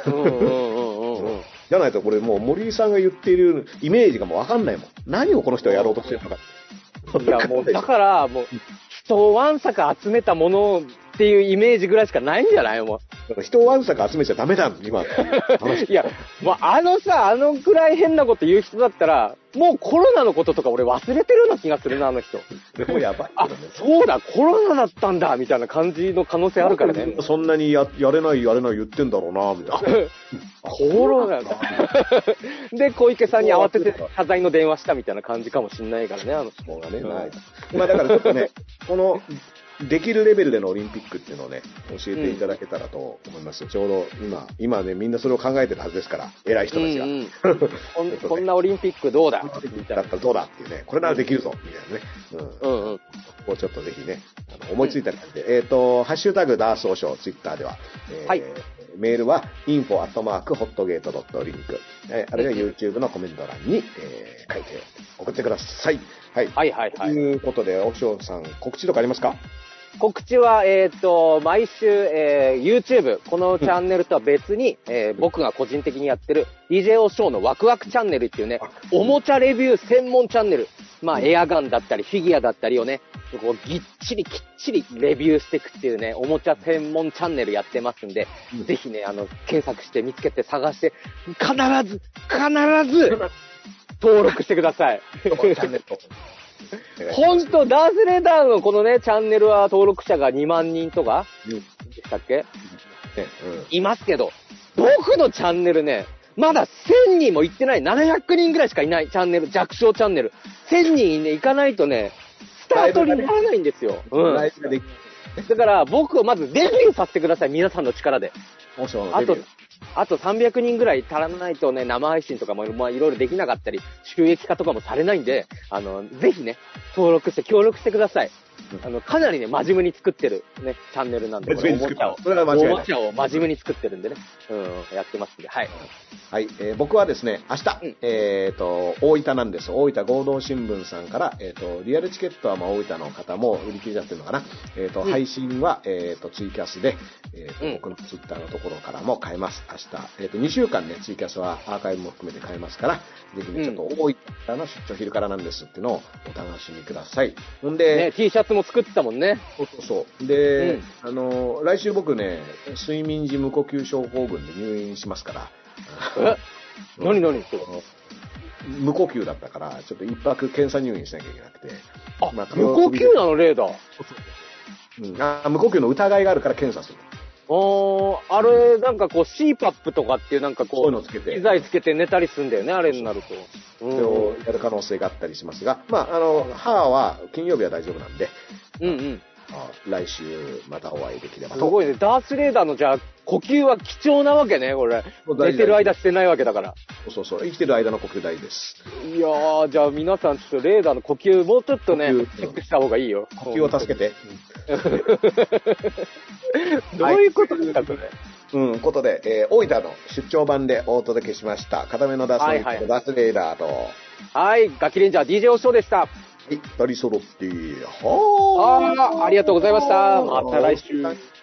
じゃないとこれもう森井さんが言っているイメージがもうわかんないもん。何をこの人はやろうとしてるのか。 いやもうだからもう人をわんさか集めたものっていうイメージぐらいしかないんじゃないもう。 だから人をわんさか集めちゃダメだ今。 いや、もうあのさ、あのくらい変なこと言う人だったら、もうコロナのこととか俺忘れてるような気がするな、あの人。 でもやばい、ね。 あ、そうだ、コロナだったんだ、みたいな感じの可能性あるからね。 そんなにややれないやれない言ってんだろうな、みたいな。 コロナだ。で、小池さんに慌てて謝罪の電話したみたいな感じかもしんないからね、あの人がね。うん、ない。まあだからちょっとね、この、できるレベルでのオリンピックっていうのをね、教えていただけたらと思います。うん、ちょうど今、今ね、みんなそれを考えてるはずですから、偉い人たちが。うんうんこんこんなオリンピックどうだだったらどうだっていうね、これならできるぞ、みたいなね。うん。うんうん。ここをちょっとぜひね、あの思いついた感じで、うん、えっ、ー、と、ハッシュタグダースオショー、ツイッターでは、えー、はい。メールは インフォ アットマーク ホットゲート ドット リンク、えー、あるいは YouTube のコメント欄に、えー、書いて送ってください。はい。 はいはいはい。 ということで、オショーさん、告知とかありますか？ 告知は、えっ、ー、と、毎週、えー、YouTube、このチャンネルとは別に、うん、えー、僕が個人的にやってる ディージェー オショーのワクワクチャンネルっていうね、おもちゃレビュー専門チャンネル。まあ、エアガンだったり、フィギュアだったりをね、こうぎっちりきっちりレビューしていくっていうね、おもちゃ専門チャンネルやってますんで、うん、ぜひね、あの、検索して見つけて探して、必ず、必ず、登録してください。ほんと、ダースレーダーのこのね、チャンネルは登録者がにまんにんとか、うん、でしたっけ、うん、いますけど、僕のチャンネルね、 まだせんにんも行ってない、ななひゃくにんぐらいしかいないチャンネル、弱小チャンネル。せんにんね、行かないとね、スタートにならないんですよ。うん。 ライブができだから、僕をまずデビューさせてください、皆さんの力で。 もしもあと、あとさんびゃくにんぐらい足らないとね、生配信とかも、まあ、いろいろできなかったり、収益化とかもされないんで、あの、ぜひね、登録して協力してください。あの、かなりね、真面目に作ってるね、チャンネルなんで、おもちゃを、 それは間違いない。 おもちゃを真面目に作ってるんでね、うん、やってますんで、はい。 はい、えー、僕はですね、明日、うん、えっ、ー、と、大分なんです。大分合同新聞さんから、えっ、ー、と、リアルチケットはまあ大分の方も売り切れちゃってるのかな。えっ、ー、と、うん、配信は、えっ、と、ツイキャスで、えっ、と、うん、僕のツイッターのところからも買えます。明日、えっ、と、にしゅうかんね、ツイキャスはアーカイブも含めて買えますから、ぜひね、ちょっと大分の出張昼からなんですっていうのをお楽しみください。ほんで、 ね、T シャツも作ってたもんね。 そうそうそう。で、うん、あの、来週僕ね、睡眠時無呼吸症候群で入院しますから。 え何何それ無呼吸だったから、ちょっと一泊検査入院しなきゃいけなくて。 あ、まあ、無呼吸なのレーダー。 うん、あ無呼吸の疑いがあるから検査する。 おー、あれ、なんかこう シーパップ とかっていうなんかこう、 そういうのつけて。 機材つけて寝たりするんだよね、あれになると。 それをやる可能性があったりしますが、まあ、あの、母は金曜日は大丈夫なんで。 うんうん。 来週またお会いできればと。 すごいね。ダースレーダーのじゃあ呼吸は貴重なわけね、これ。寝てる間してないわけだから。 そうそうそう。生きてる間の呼吸大事です。 いやー、じゃあ皆さんちょっとレーダーの呼吸もうちょっとね、チェックした方がいいよ。 呼吸を助けて。 どういうことですか、それ。 うん、ことで、えー、大分の出張版でお届けしました。片目のダースレーダーと、ダースレーダーと。 はい、ガキレンジャー ディージェー おしょうでした。 はい、二人揃って、 はー。あー、ありがとうございました。また来週。